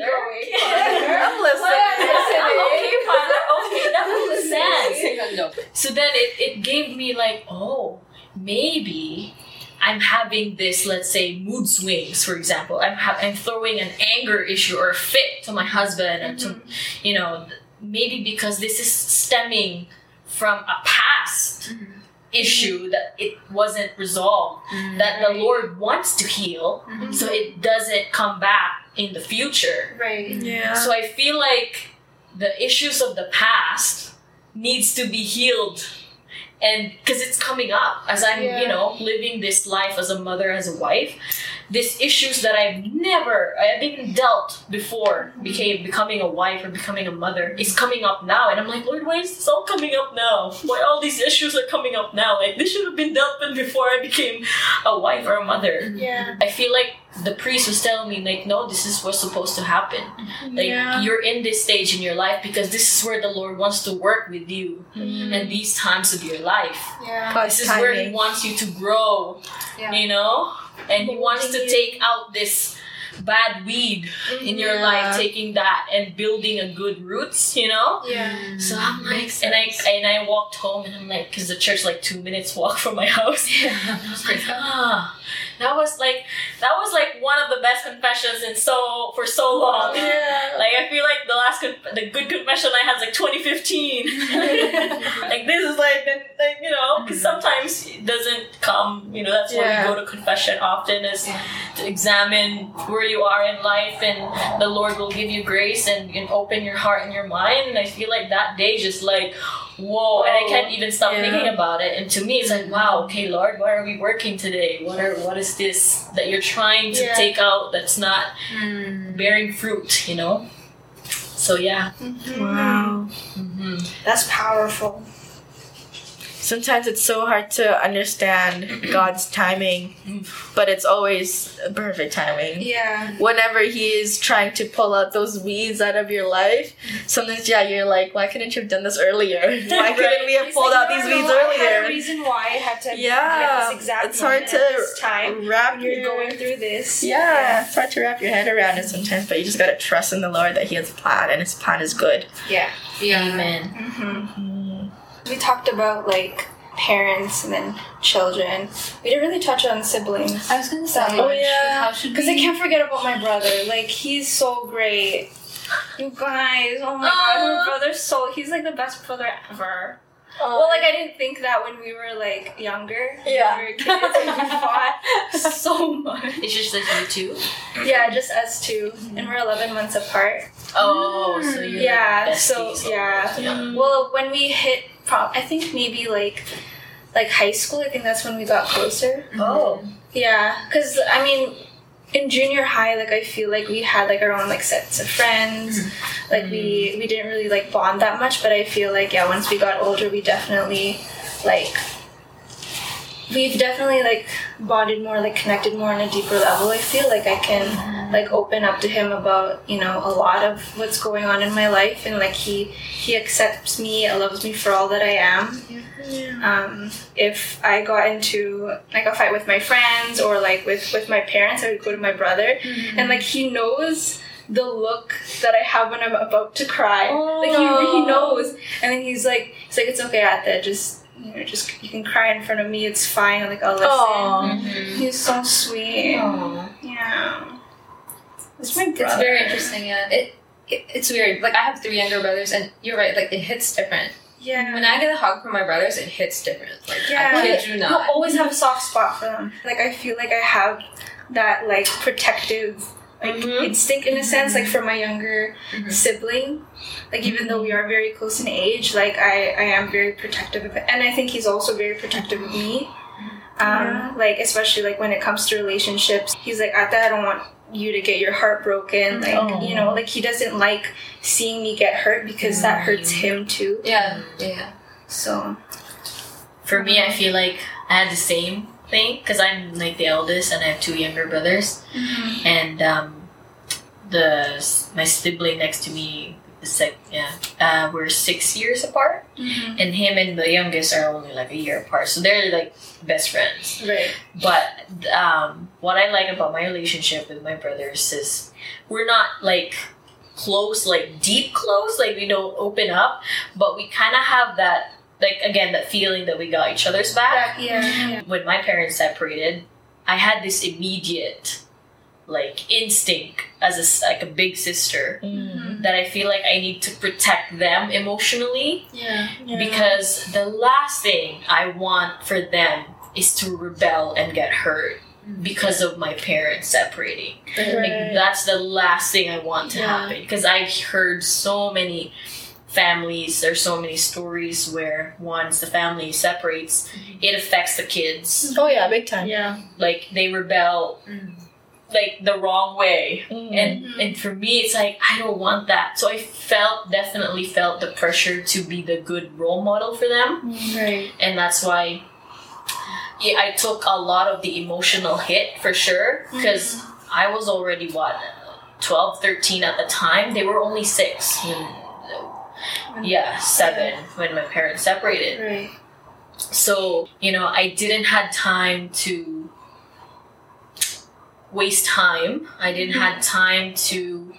Okay, Father. Okay, that makes sense. No. So then it gave me like, oh, maybe I'm having this, let's say, mood swings, for example. I'm throwing an anger issue or a fit to my husband, and to, you know, maybe because this is stemming from a past issue that it wasn't resolved, that the Lord wants to heal, so it doesn't come back in the future. Right. Yeah. So I feel like the issues of the past needs to be healed, and because it's coming up as I'm Yeah. you know, living this life as a mother, as a wife, these issues that I've even dealt before, becoming a wife or becoming a mother, is coming up now, and I'm like, Lord, why is this all coming up now? Why all these issues are coming up now? Like, this should have been dealt with before I became a wife or a mother. Yeah. I feel like the priest was telling me, like, no, this is what's supposed to happen. Like, Yeah. you're in this stage in your life because this is where the Lord wants to work with you in these times of your life. Yeah. God's This is where He timing. wants you to grow, Yeah. you know? And He wants to Molding you. take out this bad weed in your Yeah. life, taking that and building a good roots, you know? Yeah. So I'm like, Makes and I walked home, and I'm like, because the church like 2 minutes walk from my house. That was like one of the best confessions for so long. Yeah. Like, I feel like the good confession I had was like 2015. Like, this is like you know, because sometimes it doesn't come. You know, that's why Yeah. we go to confession often, is to examine where you are in life, and the Lord will give you grace and open your heart and your mind. And I feel like that day just like, whoa, and I can't even stop Yeah. thinking about it. And to me, it's like, wow, okay, Lord, what are we working today? What is this that you're trying to Yeah. take out that's not bearing fruit, you know? So yeah. Wow. That's powerful. Sometimes it's so hard to understand God's timing, but it's always perfect timing. Yeah. Whenever He is trying to pull out those weeds out of your life, sometimes, yeah, you're like, why couldn't you have done this earlier? Why couldn't we have It's pulled like, out no, these no, weeds I had a earlier? reason why I had to Yeah, get this exact it's hard moment at this to time. wrap When you're your going through this. Yeah, it's hard to wrap your head around it sometimes, but you just gotta trust in the Lord that He has a plan, and His plan is good. Yeah. Amen. We talked about like parents and then children. We didn't really touch on siblings. I was gonna say, Oh, yeah. how should Because I can't forget about my brother. Like, he's so great. You guys, oh my god, my brother's he's like the best brother ever. Well, like, I didn't think that when we were like younger. Yeah. When we were kids and we fought so much. It's just like you two? Yeah, just us two. And we're 11 months apart. Oh, so you're Yeah, like so, besties yeah. almost, Well, when we hit I think maybe like high school, I think that's when we got closer. Oh. Yeah, because I mean, in junior high, like, I feel like we had like our own like sets of friends. Like we didn't really like bond that much, but I feel like, yeah, once we got older, we've definitely like bonded more, like connected more on a deeper level. I feel like I can like open up to him about, you know, a lot of what's going on in my life, and like he accepts me, loves me for all that I am. If I got into like a fight with my friends or like with my parents, I would go to my brother, and like he knows the look that I have when I'm about to cry. Like he knows, and then he's like it's okay, Ate, just you can cry in front of me, it's fine. Like, I'll listen. He's so sweet. Yeah. It's my brother. It's very interesting, yeah. It's weird. Like, I have 3 younger brothers, and you're right, like, it hits different. Yeah. When I get a hug from my brothers, it hits different. Like, Yeah. I kid you You not. always have a soft spot for them. Like, I feel like I have that, like, protective, like, instinct in a sense, like, for my younger sibling. Like, even though we are very close in age, like, I am very protective of it. And I think he's also very protective of me. Like, especially, like, when it comes to relationships. He's like, I don't want you to get your heart broken. Like, you know, like, he doesn't like seeing me get hurt because that hurts him, too. Yeah. So. For me, I feel like I had the same thing because I'm like the eldest and I have 2 younger brothers, and my sibling next to me, we're 6 years apart, Mm-hmm. and him and the youngest are only like a year apart, so they're like best friends. Right. But what I like about my relationship with my brothers is we're not like close, like deep close, like we don't open up, but we kind of have that, like, again, that feeling that we got each other's back. Yeah. When my parents separated, I had this immediate like instinct as like a big sister Mm. that I feel like I need to protect them emotionally, Yeah. because the last thing I want for them is to rebel and get hurt because of my parents separating. Like, that's the last thing I want to Yeah. happen, because I've heard so many families, there's so many stories where once the family separates, it affects the kids. Oh yeah, big time. Yeah. Like they rebel like the wrong way. And for me it's like I don't want that. So I definitely felt the pressure to be the good role model for them. Right. And that's why I took a lot of the emotional hit for sure, because I was already 12, 13 at the time. They were only 6 7 when my parents separated. Right. So, I didn't have time to waste time. I didn't have time to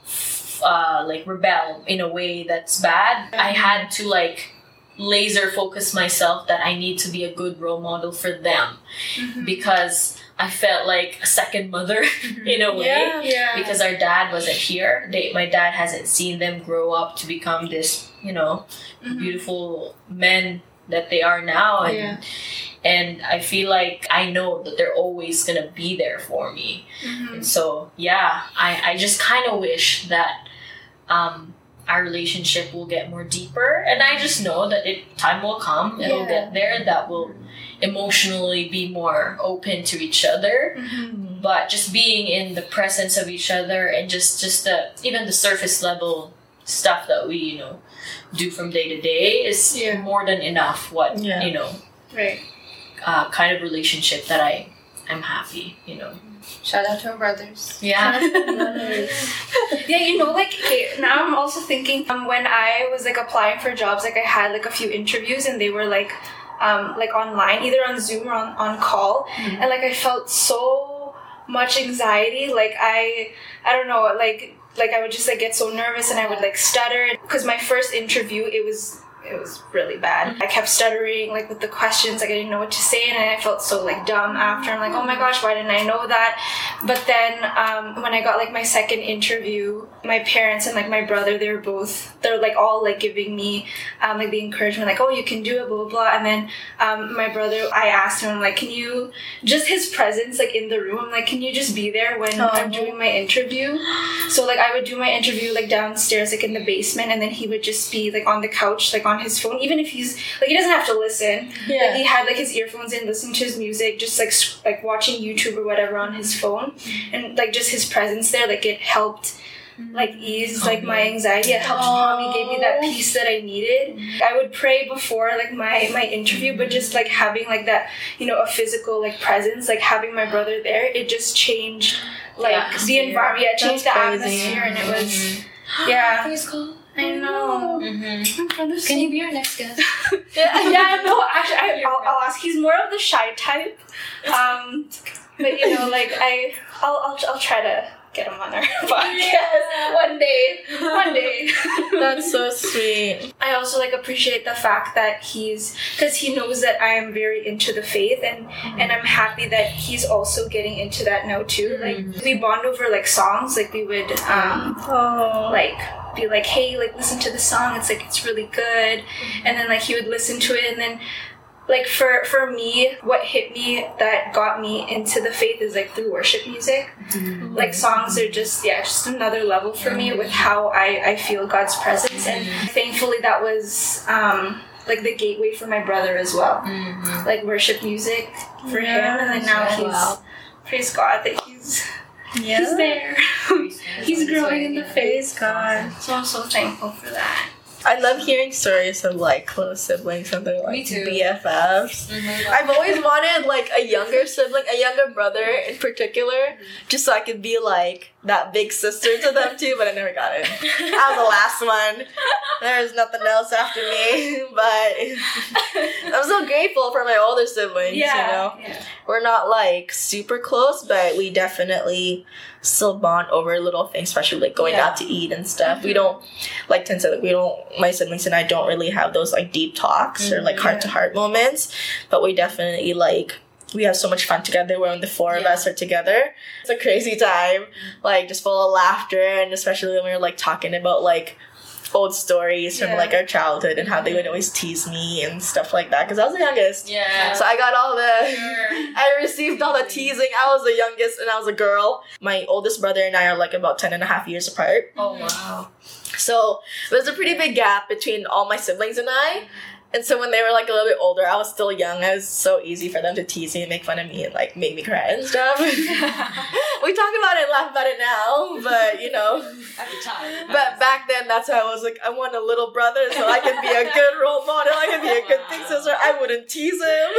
like rebel in a way that's bad. I had to like laser focus myself that I need to be a good role model for them, because I felt like a second mother in a way. Yeah. Because our dad wasn't here. My dad hasn't seen them grow up to become this, beautiful men that they are now. And I feel like I know that they're always going to be there for me. And so, I just kind of wish that our relationship will get more deeper. And I just know that time will come. It'll get there. That will emotionally be more open to each other. But just being in the presence of each other and just even the surface level stuff that we do from day to day is more than enough. Right. Kind of relationship that I'm happy. Shout out to our brothers. Yeah. Yeah, okay, now I'm also thinking when I was like applying for jobs, like I had like a few interviews and they were like online, either on Zoom or on call, and like I felt so much anxiety. Like I don't know, like I would just like get so nervous and I would like stutter, because my first interview it was really bad. I kept stuttering like with the questions, like I didn't know what to say, and I felt so like dumb after. I'm like, oh my gosh, why didn't I know that? But then when I got like my second interview, my parents and like my brother, they're like all like giving me like the encouragement, like, oh, you can do it, blah blah blah. And then my brother, I asked him, like, can you just his presence like in the room, I'm like, can you just be there when I'm doing my interview? So like I would do my interview like downstairs, like in the basement, and then he would just be like on the couch, like on his phone, even if he's like, he doesn't have to listen. Like he had like his earphones in, listening to his music, just like watching YouTube or whatever on his phone, and like just his presence there, like it helped like ease like my anxiety. It helped calm me, gave me that peace that I needed. I would pray before like my interview, but just like having like that, a physical like presence, like having my brother there, it just changed like the environment. Yeah, it changed the atmosphere, and it was Please call. I know. Can you be our next guest? No, actually, I'll ask. He's more of the shy type, but like I'll try to get him on our podcast one day. That's so sweet. I also like appreciate the fact that because he knows that I am very into the faith, and I'm happy that he's also getting into that now too. Like we bond over like songs, like we would like be like, hey, like listen to the song, it's really good, and then like he would listen to it, and then like for me, what hit me that got me into the faith is like through worship music. Like songs are just another level for me with how I feel God's presence, and thankfully that was like the gateway for my brother as well. Like worship music for him, and then now he's praise God that he's there. He's growing in the faith. God. So I'm so thankful for that. I love hearing stories of like close siblings and their like Me too. BFFs. I've always wanted like a younger sibling, a younger brother in particular, just so I could be like, that big sister to them too, but I never got it. I was the last one. There was nothing else after me, but I'm so grateful for my older siblings, you know? Yeah. We're not, like, super close, but we definitely still bond over little things, especially, like, going out to eat and stuff. We don't, like Tin said, my siblings and I don't really have those, like, deep talks or, like, heart-to-heart moments, but we definitely, like, we have so much fun together when the four of us are together. It's a crazy time, like, just full of laughter, and especially when we're, like, talking about, like, old stories from, like, our childhood and how they would always tease me and stuff like that, because I was the youngest. Yeah. So I got all I received all the teasing. I was the youngest, and I was a girl. My oldest brother and I are, like, about 10.5 years apart. Oh, wow. So there's a pretty big gap between all my siblings and I. And so when they were, like, a little bit older, I was still young. It was so easy for them to tease me and make fun of me and, like, make me cry and stuff. We talk about it and laugh about it now, but, you know. At the time. But back then, that's how I was like, I want a little brother so I can be a good role model. I can be a good big sister. I wouldn't tease him.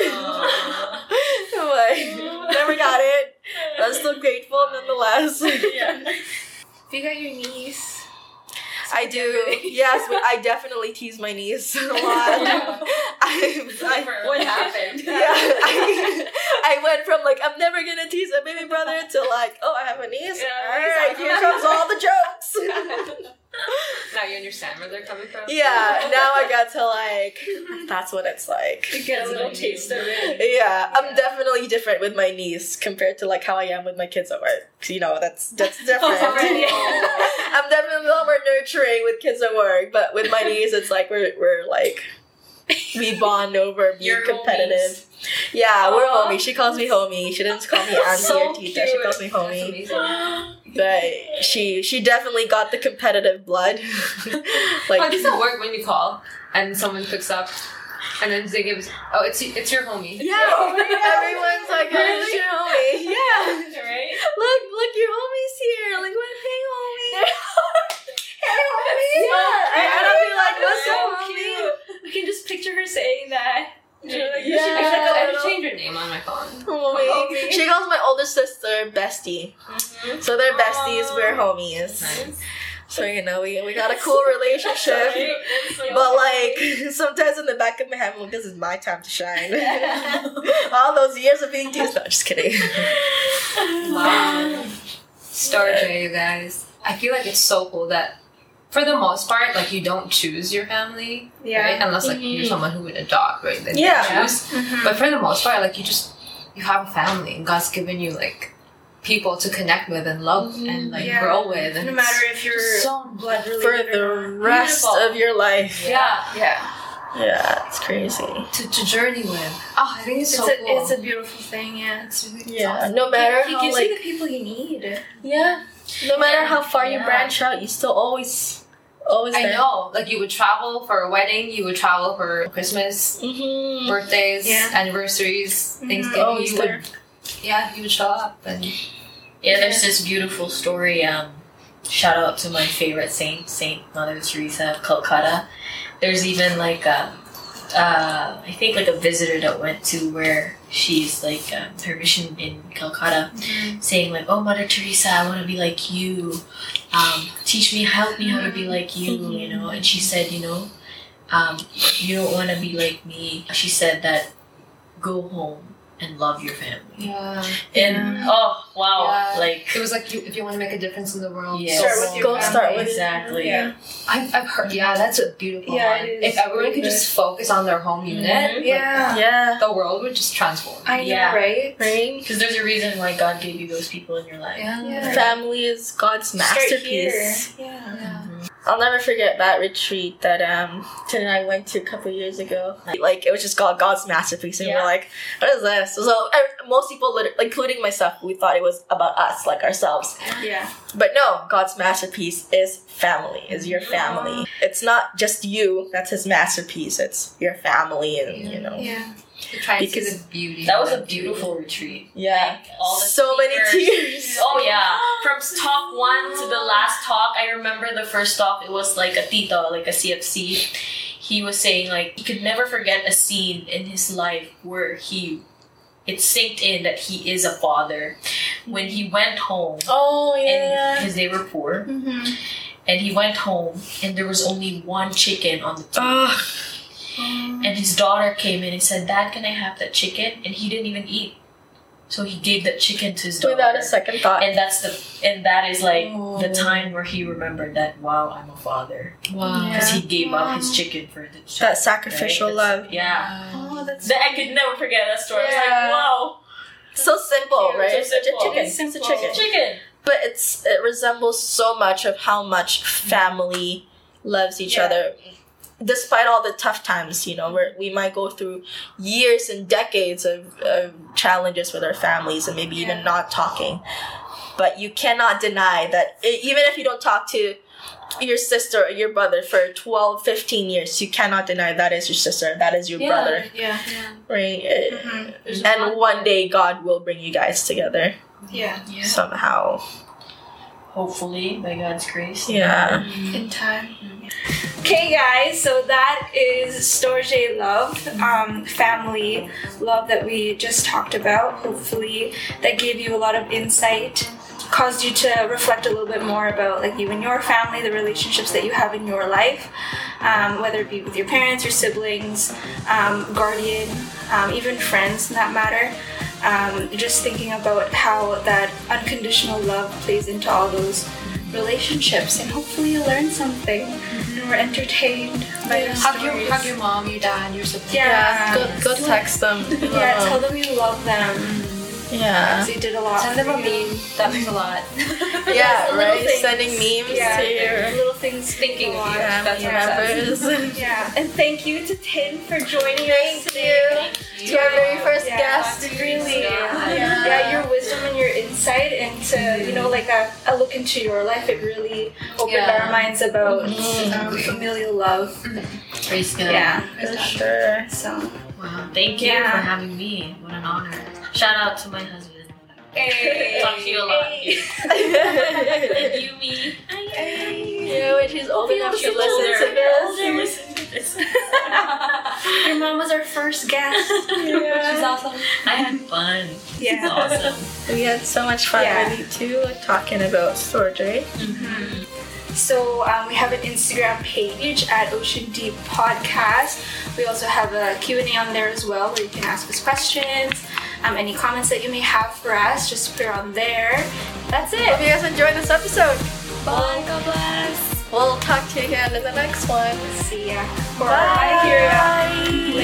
Like, never got it. But I'm still grateful nonetheless. You got your niece. I do. Yes, but I definitely tease my niece a lot. What happened? Yeah, I went from, like, I'm never gonna tease a baby brother to, like, oh, I have a niece. Alright, here comes all the jokes. Now you understand where they're coming from? Yeah, now I got to, like, that's what it's like. You get a little taste of it. Yeah, I'm definitely different with my niece compared to, like, how I am with my kids at work. You know, that's different. I'm definitely a little more nurturing with kids at work, but with my niece, it's like we're like, we bond over being You're competitive. homies. Yeah, we're homies. She calls me homie. She doesn't call me auntie So or tita. She calls me That's homie. amazing. But she definitely got the competitive blood. Like, How does that work when you call and someone picks up and then they give, oh, it's your homie. yeah, everyone's like, oh, it's your homie. Yeah. Right? Look, your homie's here. Like, what? Hey, homie. Hey, homie. Yeah. And I'll be like, what's so up, homie? cute. I can just picture her saying that. I should change your name on my phone. Homie. She calls my older sister bestie. So they're besties, we're homies. Nice. So, you know, we got a cool relationship. But, like, sometimes in the back of my head, I'm like, this is my time to shine. All those years of being teased. No, just kidding. Wow. Star J, you guys. I feel like it's so cool that, for the most part, like, you don't choose your family, right? Unless, like, you're someone who would adopt, right? Then you choose. But for the most part, like, you have a family, and God's given you, like, people to connect with and love and, like, grow with. And No matter if you're so blood For related the or not. rest of your life. Yeah. Yeah, it's crazy. To journey with. Oh, I think it's so cool. It's a beautiful thing, yeah. It's really Yeah, no matter He how, gives like, you the people you need. yeah, no matter how far you branch out, you still always I there. know. Like, you would travel for a wedding, you would travel for Christmas, birthdays, anniversaries, Thanksgiving. Always You there. would, you would show up. And Yeah, there's this beautiful story. Shout out to my favorite saint, Saint Mother Teresa of Calcutta. There's even like I think like a visitor that went to where she's like her mission in Calcutta, saying like, "Oh, Mother Teresa, I want to be like you. Teach me, help me how to be like you." You know, and she said, you know, you don't want to be like me. She said that go home and love your family. yeah. And oh wow, Yeah. like It was like, if you want to make a difference in the world, Yeah. Start with your Go family. start with exactly. Yeah. I've heard, that's a beautiful Yeah, one. it is If everyone really could just focus on their home unit, like, Yeah. Yeah, the world would just transform. I know, Yeah. right? right. Because there's a reason why God gave you those people in your life. Yeah. Family is God's Start masterpiece. here. Yeah. Yeah. I'll never forget that retreat that Tin and I went to a couple years ago. Like, it was just God's masterpiece, and we're like, what is this? So most people, including myself, we thought it was about us, like ourselves. Yeah. But no, God's masterpiece is family, is your family. It's not just you that's his masterpiece, it's your family, and you know. Yeah. To try and see Because the beauty. That was of a it. beautiful retreat. Yeah. Like, all the So many speakers. tears. Oh yeah. From talk 1 to the last talk, I remember the first talk, it was like a tito, like a CFC. He was saying like he could never forget a scene in his life where it synced in that he is a father. when he went home, Oh and yeah. because they were poor, Mm-hmm. and he went home, and there was only one chicken on the table. Ugh. And his daughter came in and said, "Dad, can I have that chicken?" And he didn't even eat. So he gave that chicken to his daughter. Without a second thought. And that is like the time where he remembered that, wow, I'm a father. Wow. Because he gave up his chicken for the child. That sacrificial right? love. Yeah. Oh, that's I could never forget that story. I was Yeah. like, wow. So simple, cute. right? So simple. It's a chicken. It's It's a simple. chicken. Chicken. But it resembles so much of how much family loves each Yeah. other. Despite all the tough times, where we might go through years and decades of challenges with our families and maybe even Yeah. not talking. But you cannot deny that even if you don't talk to your sister or your brother for 12, 15 years, you cannot deny that is your sister, that is your brother, yeah. right? Mm-hmm. And one day God will bring you guys together Yeah. somehow. Hopefully, by God's grace. Yeah. In time. Okay, guys, so that is Storge love, family love that we just talked about. Hopefully, that gave you a lot of insight, caused you to reflect a little bit more about like you and your family, the relationships that you have in your life, whether it be with your parents, your siblings, guardian, even friends, in that matter. Just thinking about how that unconditional love plays into all those relationships, and hopefully you learned something and were entertained by the stories. Hug your mom, your dad, your siblings. Yeah. Go text them. Yeah, tell them you love them. Yeah. They did a lot. Send them for a you. meme. That means a lot. Yeah, little right? things. Sending memes Yeah, to your little things Thinking of you. family That's members. Yeah, and thank you to Tin for joining us today. To our very first Yeah, guest. really. Yeah. Yeah, your wisdom and your insight into, like a look into your life, it really opened Yeah. our minds about familial love. Praise God. Yeah, For sure. so. Wow. Thank you Yeah. for having me. What an honor. Shout out to my husband. Hey. Talk to you a lot. Hey. And you, me. Yeah, when she's old enough to listen to this. Listen to this. Your mom was our first guest. She's awesome. I had fun. Yeah. Awesome. We had so much fun Yeah. with you too, talking about storage. So we have an Instagram page at Ocean Deep Podcast. We also have a Q&A on there as well where you can ask us questions. Any comments that you may have for us, just put it on there. That's Hope it. you guys enjoyed this episode. Bye. God bless. We'll talk to you again in the next one. See ya. Bye. Bye.